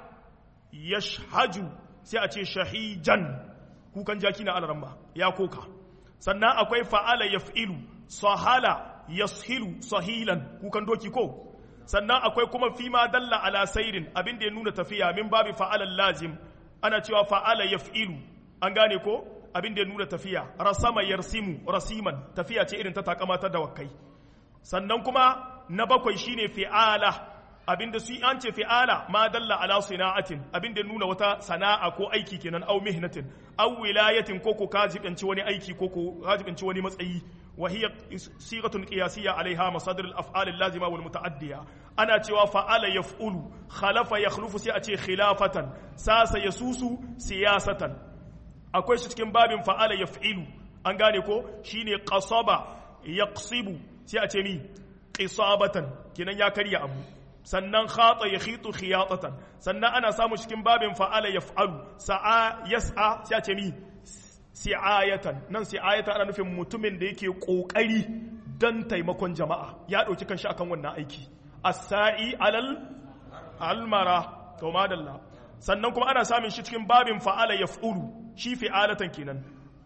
yashhaju sai a ce shahijan kukan jaki na alaramma ya koka sannan akwai fa'ala yaf'ilu sahala yashilu sahilan kukan doki ko sannan akwai kuma fi ma dalla ala sairin abin da ya nuna tafiya min babi fa'ala lazim ana cewa fa'ala yaf'ilu an gane ko abin da ya nuna tafiya rasama yarsimu rasiman tafiya ce irin ta takamata da wakai sannan kuma na bakwai shine fi'ala abinda su an ce fi'ala ma dalla ala sina'atin abinda nuna wata sana'a ko aiki kenan au mihnatin au wilayatin ko ko kajibanci wani aiki ko ko kajibanci wani matsayi wa hiya sigatun qiyasiyya alaiha masadir al-af'al al-lazima wal muta'addiya ana cewa fa'ala yaf'ulu khalafa yakhlufu sai a ce khilafatan sasa yasusu siyasatan akwai shi cikin babin fa'ala yaf'ilu an gane ko shine qasaba yaqsibu sai a ce mi qisabatan kenan ya karya abu sannan khata ya khitu khiyatatan sannan ana samu cikin babin fa'ala yaf'alu sa'a yas'a sai a ce mi si'ayatan nan si'ayatan ana nufin mutumin da yake kokari dan taimakon jama'a ya dauki kanshi akan wannan aiki as-sa'i alal almara to madalla sannan kuma ana samun shi cikin babin fa'ala yaf'ulu shi fi'alatan kenan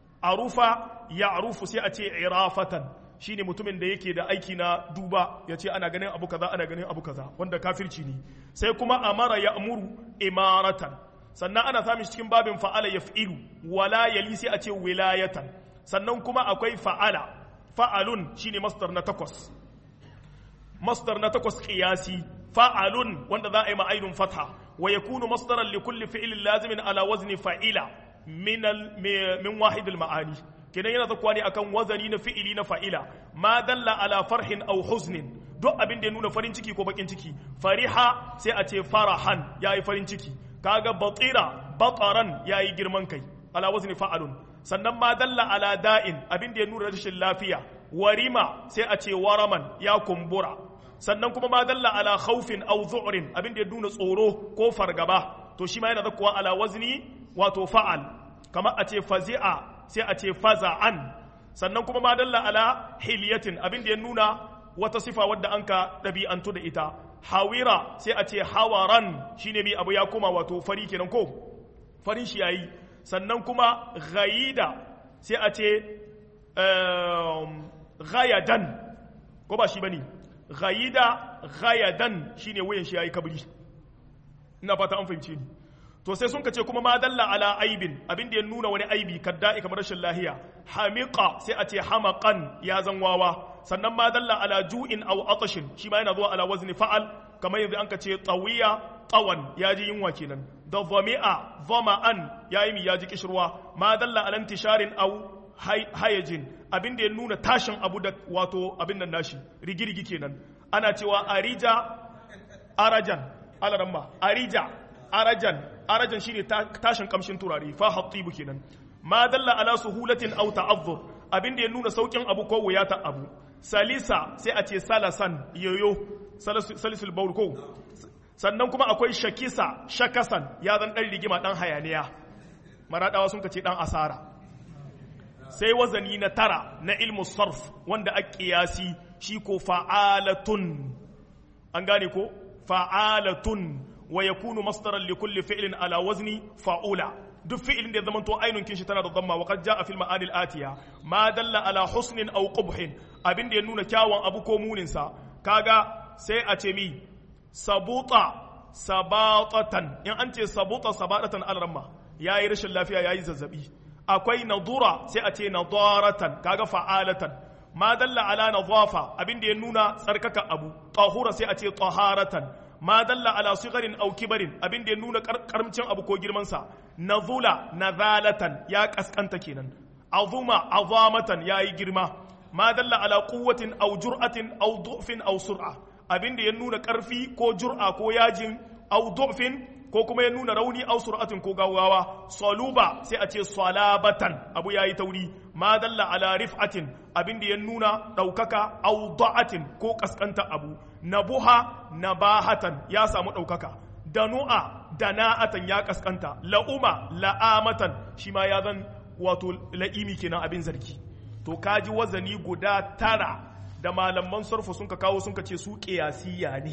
arufa ya'rufu sai a ce irafatan shine mutumin da yake da aiki na duba ya ce ana ganin abu kaza ana ganin abu kaza wanda kafirci ne sai kuma amara ya amuru imaratan sannan ana samun cikin babin fa'ala yaf'ilu wala yali sai a ce wilayatan sannan kuma akwai fa'ala fa'alun shine masdar na takwas masdar na takwas qiyasi fa'alun wanda za a yi ma'ainun fatha wa yakunu masdaran li kulli fi'lin lazimin ala wazni fa'ila min min wahid al ma'ani kenan yana zakuwa ne akan wazani na fi'ili na fa'ila ma dalla ala farhin aw huznin duk abin da ya nuna farin ciki ko bakin ciki fariha sai a ce farahan yayi farin ciki kaga batira bataran yayi girman kai ala wazni fa'alun sannan ma dalla ala da'in abin da ya nuna rashin lafiya warima sai a ce waraman ya kumbura sannan kuma ma dalla ala khawfin aw zu'rin abin da ya nuna tsoro ko fargaba to shi ma yana zakuwa ala wazni wato fa'al kamar a ce fazi'a sai a ce faza'an sannan kuma ma dalla ala hiliyatin abin da ya nuna wata sifa wadda an ka ɗabi'antu da ita hawira sai a ce hawaran shine mai abu ya koma wato fari kenan ko farin shi yayi sannan kuma ghayida sai a ce ghayadan ko ba shi bane ghayida ghayadan shine wayan shi yayi kabri ina fata an fahimce ni to sai sun kace kuma ma dalla ala aibin abin da ya nuna wani aibi kadda'i kamar rashin lahiya hamiqa sai a ce hamaqan ya zanwawa sannan ma dalla ala ju'in aw atashin shi ma yana zuwa ala wazni fa'al kamar yanzu an kace tawiya tawan ya ji yunwa kenan da dhami'a dhama'an yayi mi ya ji kishirwa ma dalla ala intisharin aw hayajin abin da ya nuna tashin abu da wato abin nan nashi rigirigi kenan ana cewa arija arajan alaramma arija arajan arajan shine tashin kamshin turare fa hatibu kenan ma dalla ala suhulatin aw ta'azzur abinda ya nuna saukin abu ko wuyata abu salisa sai a ce salasan yoyo salisul bawl ko sannan kuma akwai shakisa shakasan ya zan dan rigima dan hayaniya maradawa sun kace dan asara sai wazani na tara na ilmu sarf wanda a qiyasi shi ko fa'alatun an gane ko fa'alatun wa yakunu masdaran li kulli fi'lin ala wazni fa'ula duk fi'ilin da ya zama to ainun kin shi tana da dhamma wa qad jaa fil ma'ani al-atiya ma dalla ala husnin aw qubhin abin da ya nuna kyawun abu ko munin sa kaga sai a ce mi sabuta sabatatan in an ce sabuta sabatatan al-ramma yayi rashin lafiya yayi zazzabi akwai nadura sai a ce nadaratan kaga fa'alatan ma dalla ala nadafa abin da ya nuna tsarkaka abu tahura sai a ce taharatan ma dalla ala sigarin aw kibarin abin da ya nuna karamcin abu ko girman sa nazula nazalatan ya kaskanta kenan azuma azamatan yayi girma ma dalla ala quwwatin aw jur'atin aw du'fin aw sur'a abin da ya nuna karfi ko jur'a ko yajin aw du'fin ko kuma ya nuna rauni aw sur'atin ko gawawa. Saluba sai a ce salabatan abu yayi tauri. Ma dalla ala rif'atin abin da ya nuna daukaka aw da'atin ko kaskanta abu. Nabuha nabahatan ya samu daukaka. Danu'a dana'atan ya kaskanta. La'uma la'amatan shi ma ya zan wato la'imi kenan abin zargi. To kaji wazani guda tara da malaman sarfu sun ka kawo sun ka ce su qiyasiyya ne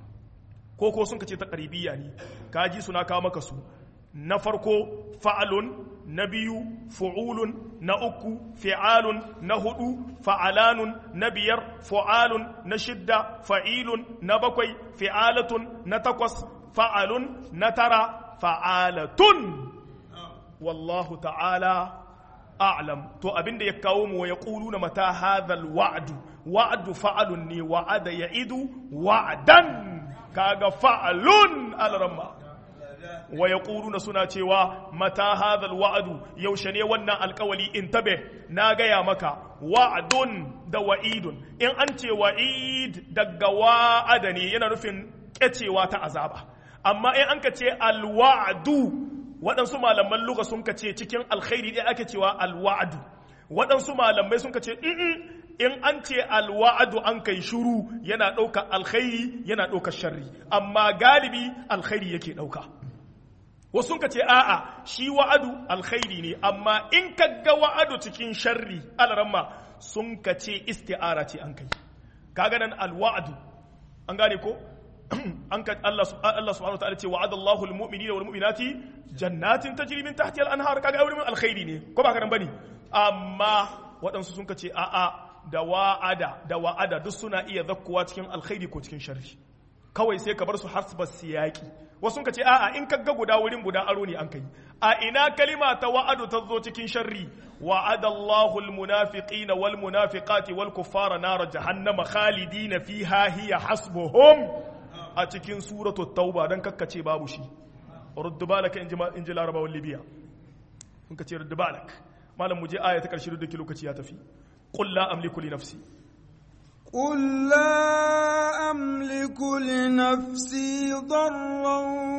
ko ko sun ka ce taqribiyya ne. Kaji suna kawo maka su. Na farko fa'alun, na biyu fu'ulun, na uku fi'alun, na hudu fa'alanun, na biyar fu'alun, na shidda fa'ilun, na bakwai fi'alatun, na takwas fa'alun, na tara fa'alatun. Wallahu ta'ala a'lam. To abinda ya kawo mu ya quluna mata hadhal wa'du. Wa'du fa'alun ne, wa'ada ya'idu wa'dan. Kaga fa'alun al-ramma. Wa yaquluna suna cewa mata hadhal wa'du, yaushe ne wannan alkawali? Intabe, na gaya maka wa'dun da wa'idun. In an ce wa'id daga wa'ada ne yana nufin kecewa ta azaba. Amma in an ka ce alwa'du, waɗansu malaman lugha sun ka ce cikin alkhairi ɗaya ake cewa alwa'du. Waɗansu malamai sun ka ce in an ce alwa'adu an kai shuru yana ɗauka alkhairi yana ɗauka sharri, amma galibi alkhairi yake ɗauka. Wasu sun ka ce a'a shi wa'adu alkhairi ne, amma in ka ga wa'adu cikin sharri alaramma sun ka ce isti'ara ce an kai. Kaga nan alwa'adu an gane ko an ka Allah Allah subhanahu wa ta'ala ce wa'ada Allahu al-mu'minina wal mu'minati jannatin tajri min tahtiha al-anhar. Kaga wurin alkhairi ne ko ba ka nan bane, amma waɗansu sun ka ce a'a da wa'ada da wa'ada duk suna iya zakkuwa cikin alkhairi ko cikin sharri, kawai sai ka bar su hasba siyaki. Wasu ka ce a'a in kaga guda wurin guda aro ne an kai. A ina kalima ta wa'adu ta zo cikin sharri? Wa'ada Allahu al-munafiqina wal munafiqati wal kuffara nar jahannama khalidina fiha hiya hasbuhum a cikin suratul tauba, dan kakkace babu shi. Ruddu balaka in ji larabawan Libya sun ka ce ruddu balak. Malam mu je aya ta karshe da lokaci ya tafi. قل لا أملك لنفسي قل لا أملك لنفسي ضرا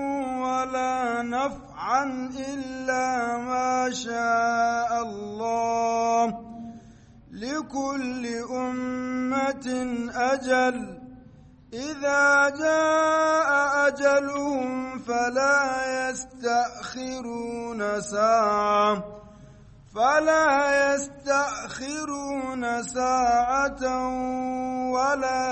ولا نفعا إلا ما شاء الله لكل أمة أجل إذا جاء أجلهم فلا يستأخرون ساعة فلا يستأخرون ساعة ولا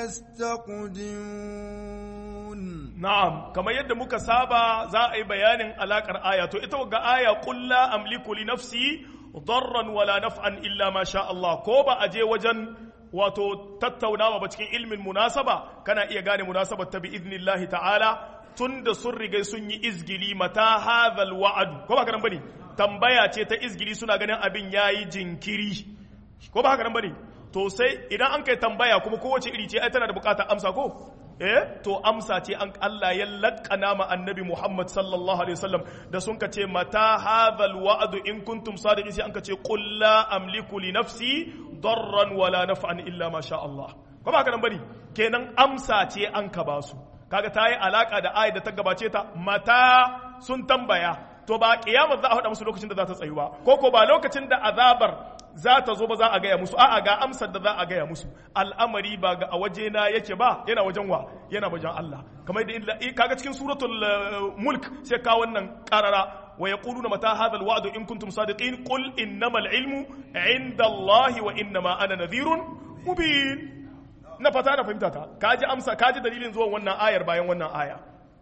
يستقدمون. نعم كما يد muka saba za a yi bayanin alakar aya. To ita ga aya qul la amliku li nafsi darran wala naf'an illa ma sha Allah, ko ba a je wajen wato tattaunawa ba cikin ilmin munasaba kana iya gane munasabar ta bi idnillahi ta'ala tunda sun riga sun yi izgili mata hadhal wa'd, ko ba karan bane tambaya ce ta izgili, suna ganin abin yayi jinkiri, ko ba haka nan bane. To sai idan an kai tambaya kuma kowace iri ce ai tana da bukatar amsa ko eh to amsa ce an Allah ya laƙana ma annabi Muhammad sallallahu alaihi wasallam da sun ka ce mata hadhal wa'd in kuntum sadiqin, sai an ka ce qul la amliku li nafsi darran wala naf'an illa ma sha Allah, ko ba haka nan bane. Kenan amsa ce an ka ba su, kaga ta yi alaka da ayat da ta gabace ta. Mata sun tambaya, to ba kiyamar za a faɗa musu lokacin da za ta tsayu ba, ko ko ba lokacin da azabar za ta zo ba za a gaya musu, a'a ga amsar da za a gaya musu. Al'amari ba ga a waje na yake ba, yana wajen wa, yana wajen Allah. Kamar da kaga cikin suratul mulk sai ka wannan qarara wa yaquluna mata hadha alwa'du in kuntum sadiqin qul innamal ilmu 'inda Allah wa innama ana nadhirun mubin. Na fata na fahimta ta, kaji amsa, kaji dalilin zuwan wannan ayar bayan wannan aya.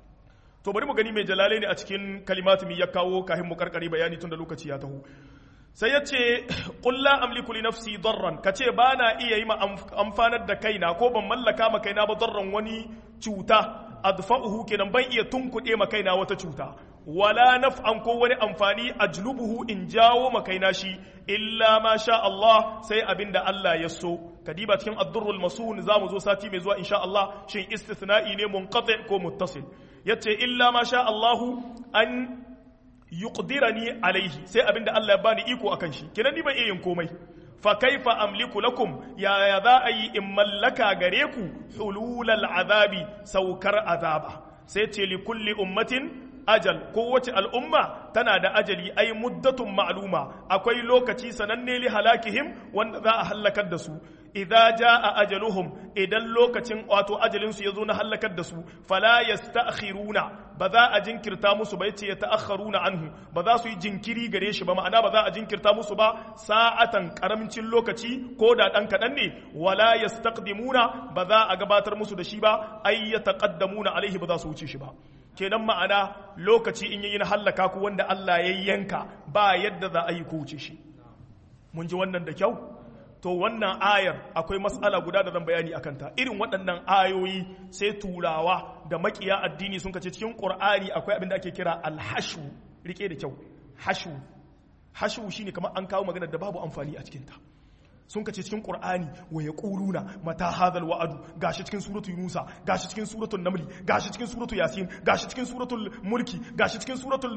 To bari mu gani mai jalale ne a cikin kalimatu mi ya kawo kahin mu karkare bayani tun da lokaci ya taho. Sai ya ce qul la amliku li nafsi darran, kace ba na iya yi ma amfanar da kaina ko ban mallaka ma kaina ba darran wani cuta, adfa'uhu kenan ban iya tunkuɗe ma kaina wata cuta, wala naf'an ko wani amfani ajlubuhu in jawo ma kaina shi, illa ma sha Allah sai abinda Allah ya so. Kadiba cikin ad-durrul masun zamu zo sati mai zuwa insha Allah, shin istithna'i ne munqati ko muttasil. Yace illa ma sha Allahu an yuqdirani alaihi, sai abinda Allah ya bani iko akan shi, kenan ni ban iya yin komai. Fa kaifa amliku lakum, ya ya za a yi in mallaka gare ku hululal azabi, saukar azaba. sai ce li kulli ummatin ajal, kowace al'umma tana da ajali, ai muddatun ma'luma, akwai lokaci sananne li halakihim wanda za a halakar da su. Idza jaa ajaluhum, idan lokacin wato ajalin su yazo na halakar da su, fala yasta'khiruna, ba za a jinkirta musu ba, yace yata'akhiruna anhu, ba za su yi jinkiri gare shi ba, ma'ana ba za a jinkirta musu ba sa'atan karamcin lokaci ko da dan kadan ne, wala yastaqdimuna, ba za a gabatar musu da shi ba, ay yataqaddamuna alaihi, ba za su wuce shi ba. Kenan ma'ana lokaci in yayi na hallaka ku wanda Allah ya yanka ba yadda za a yi ku wuce shi. Mun ji wannan da kyau? To wannan ayar akwai mas'ala guda da zan bayani akan ta. Irin waɗannan ayoyi sai turawa da makiya addini sun kace cikin Qur'ani akwai abin da ake kira al-hashu. Rike da kyau. Hashu. Hashu shine kamar an kawo magana da babu amfani a cikin ta. Sun kace cikin Qur'ani wa yaquluna mata hadhal wa'adu, gashi cikin suratul Yunusa, gashi cikin suratul Naml, gashi cikin suratul Yasin, gashi cikin suratul Mulki, gashi cikin suratul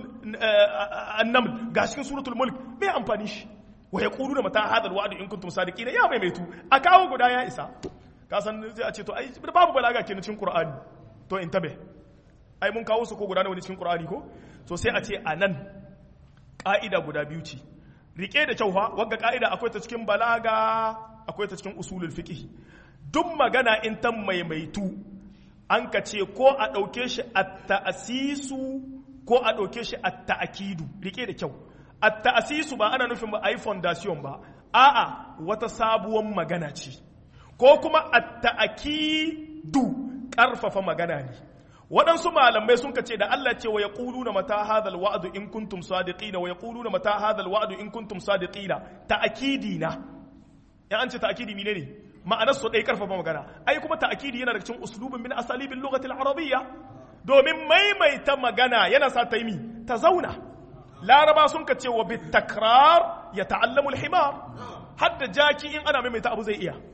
An-Naml, gashi cikin suratul Mulk. Me amfani shi? Wa yaquluna mata hadhal wa'adu in kuntum sadiqina, ya maimaitu a kawo guda ya isa. Ka san sai a ce to ai babu balaga kenan cikin Qur'ani. To in tabe. Ai mun kawo su ko guda ne wani cikin Qur'ani ko? So sai a ce anan ka'ida guda biyu ce. Rike da kyau fa, wagga ka'ida akwai ta cikin balaga, akwai ta cikin usulul fiqh. Duk magana in ta maimaitu an ka ce ko a dauke shi at-ta'sisu ko a dauke shi at-ta'kidu. Rike da kyau. At-ta'sisu ba ana nufin ba ai foundation ba. A'a, wata sabuwar magana ce. Ko kuma at-ta'kidu karfafa magana ne. Waɗansu malamai sun kace da Allah ce wa yaquluna mata hadhal wa'du in kuntum sadiqina, wa yaquluna mata hadhal wa'du in kuntum sadiqina, ta'kidina. Ya an ce ta'kidi menene? Ma'anar su dai karfafa magana. Ai kuma ta'kidi yana daga cikin uslubin min asalibil lughati al-arabiyya. Domin maimaita magana yana sa ta yi mi ta zauna. Laraba sun kace wa bit takrar yata'allamu al-himar. Hadda jaki in ana maimaita abu zai iya.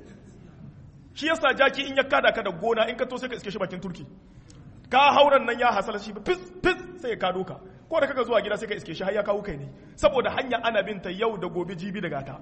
Shi yasa jaki in ya kada ka da gona in ka to sai ka iske shi bakin turki. Ka hauran nan ya hasala shi fis fis sai ya kado ka, ko da kaga zuwa gida sai ka iske shi har ya kawo kai ne, saboda hanya ana binta yau da gobe jibi da gata.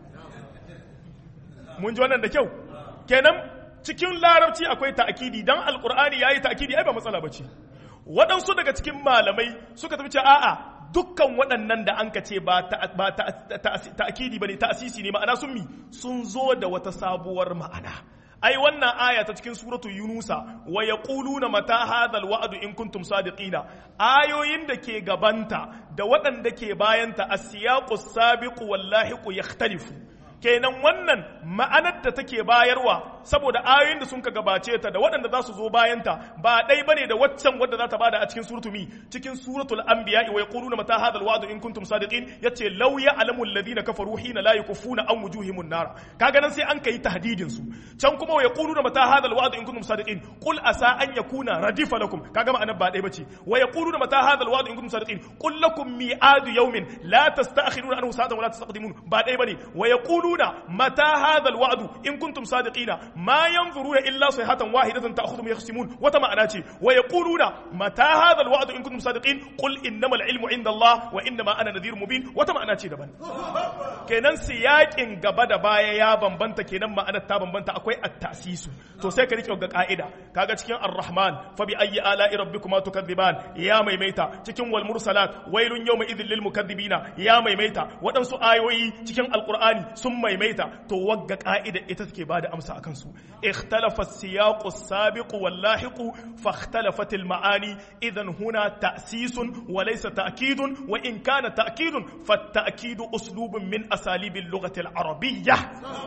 Mun ji wannan da kyau. Kenan cikin larabci akwai ta'kidi, dan alqur'ani yayi ta'kidi ai ba matsala bace. Waɗansu daga cikin malamai suka tafi ce a'a dukkan waɗannan da an ka ce ba ta'kidi bane, ta'sisi ne, ma'ana sun mi sun zo da wata sabuwar ma'ana. Ai wannan aya ta cikin suratul Yunusa wa yaquluna mata hadhal wa'du in kuntum sadiqina, ayoyin da ke gabanta da waɗanda ke bayanta as-siyaqus sabiqu wal lahiqu yakhtalifu. Kenan wannan ma'anar da take bayarwa saboda ayoyin da sun ka gabace ta da waɗanda za su zo bayanta ba ɗai bane da waccan wadda za ta bada a cikin suratul mi cikin suratul anbiya wa yaquluna mata hadhal wa'du in kuntum sadiqin, yace law ya'lamu alladhina kafaru hina la yakufuna an wujuhihim an-nar. Kaga nan sai an kai tahdidin su. Can kuma wa yaquluna mata hadhal wa'du in kuntum sadiqin, qul asa an yakuna radifa lakum. Kaga ma'anar ba ɗai bace. Wa yaquluna mata hadhal wa'du in kuntum sadiqin, qul lakum mi'adu yawmin la tasta'khiruna anhu sa'atan wa la tastaqdimun. Ba ɗai bane. Wa yaquluna متى هذا الوعد إن كنتم صادقين ما ينظرون إلا صيحة واحدة تأخذهم يخصمون وتمعناتي ويقولون متى هذا الوعد إن كنتم صادقين قل إنما العلم عند الله وإنما أنا نذير مبين وتمعناتي دبن. kenan siyakin gaba da baya ya bambanta, kenan ma'anar ta bambanta, akwai at-ta'sisu. To sai ka rike ga ka'ida, kaga cikin ar-rahman fa bi ayyi ala'i rabbikuma tukadhiban ya maimaita, cikin wal mursalat wailun yawma idhil lil mukaththibina ya maimaita, wadansu ayoyi cikin alqur'ani sun maimaita. To wagga ka'ida ita take bada amsa akan su. Ikhtalafa as-siyaqu as-sabiqu wal lahiqu fa ikhtalafat al-ma'ani, idhan huna ta'sisun wa laysa ta'kidun, wa in kana ta'kidun fa at-ta'kidu uslubun min asalibil lughati al-arabiyyah.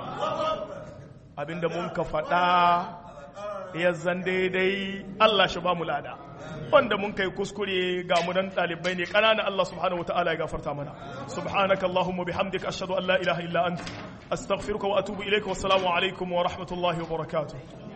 Abinda mun ka faɗa ya zan daidai Allah shi ba mu lada, wanda mun kai kuskure ga mu dan ɗalibai ne ƙanana, Allah subhanahu wataala ya gafarta mana. Subhanaka Allahumma bihamdika ashhadu an la ilaha illa anta astaghfiruka wa atubu ilayka. Wassalamu alaikum wa rahmatullahi wa barakatuh.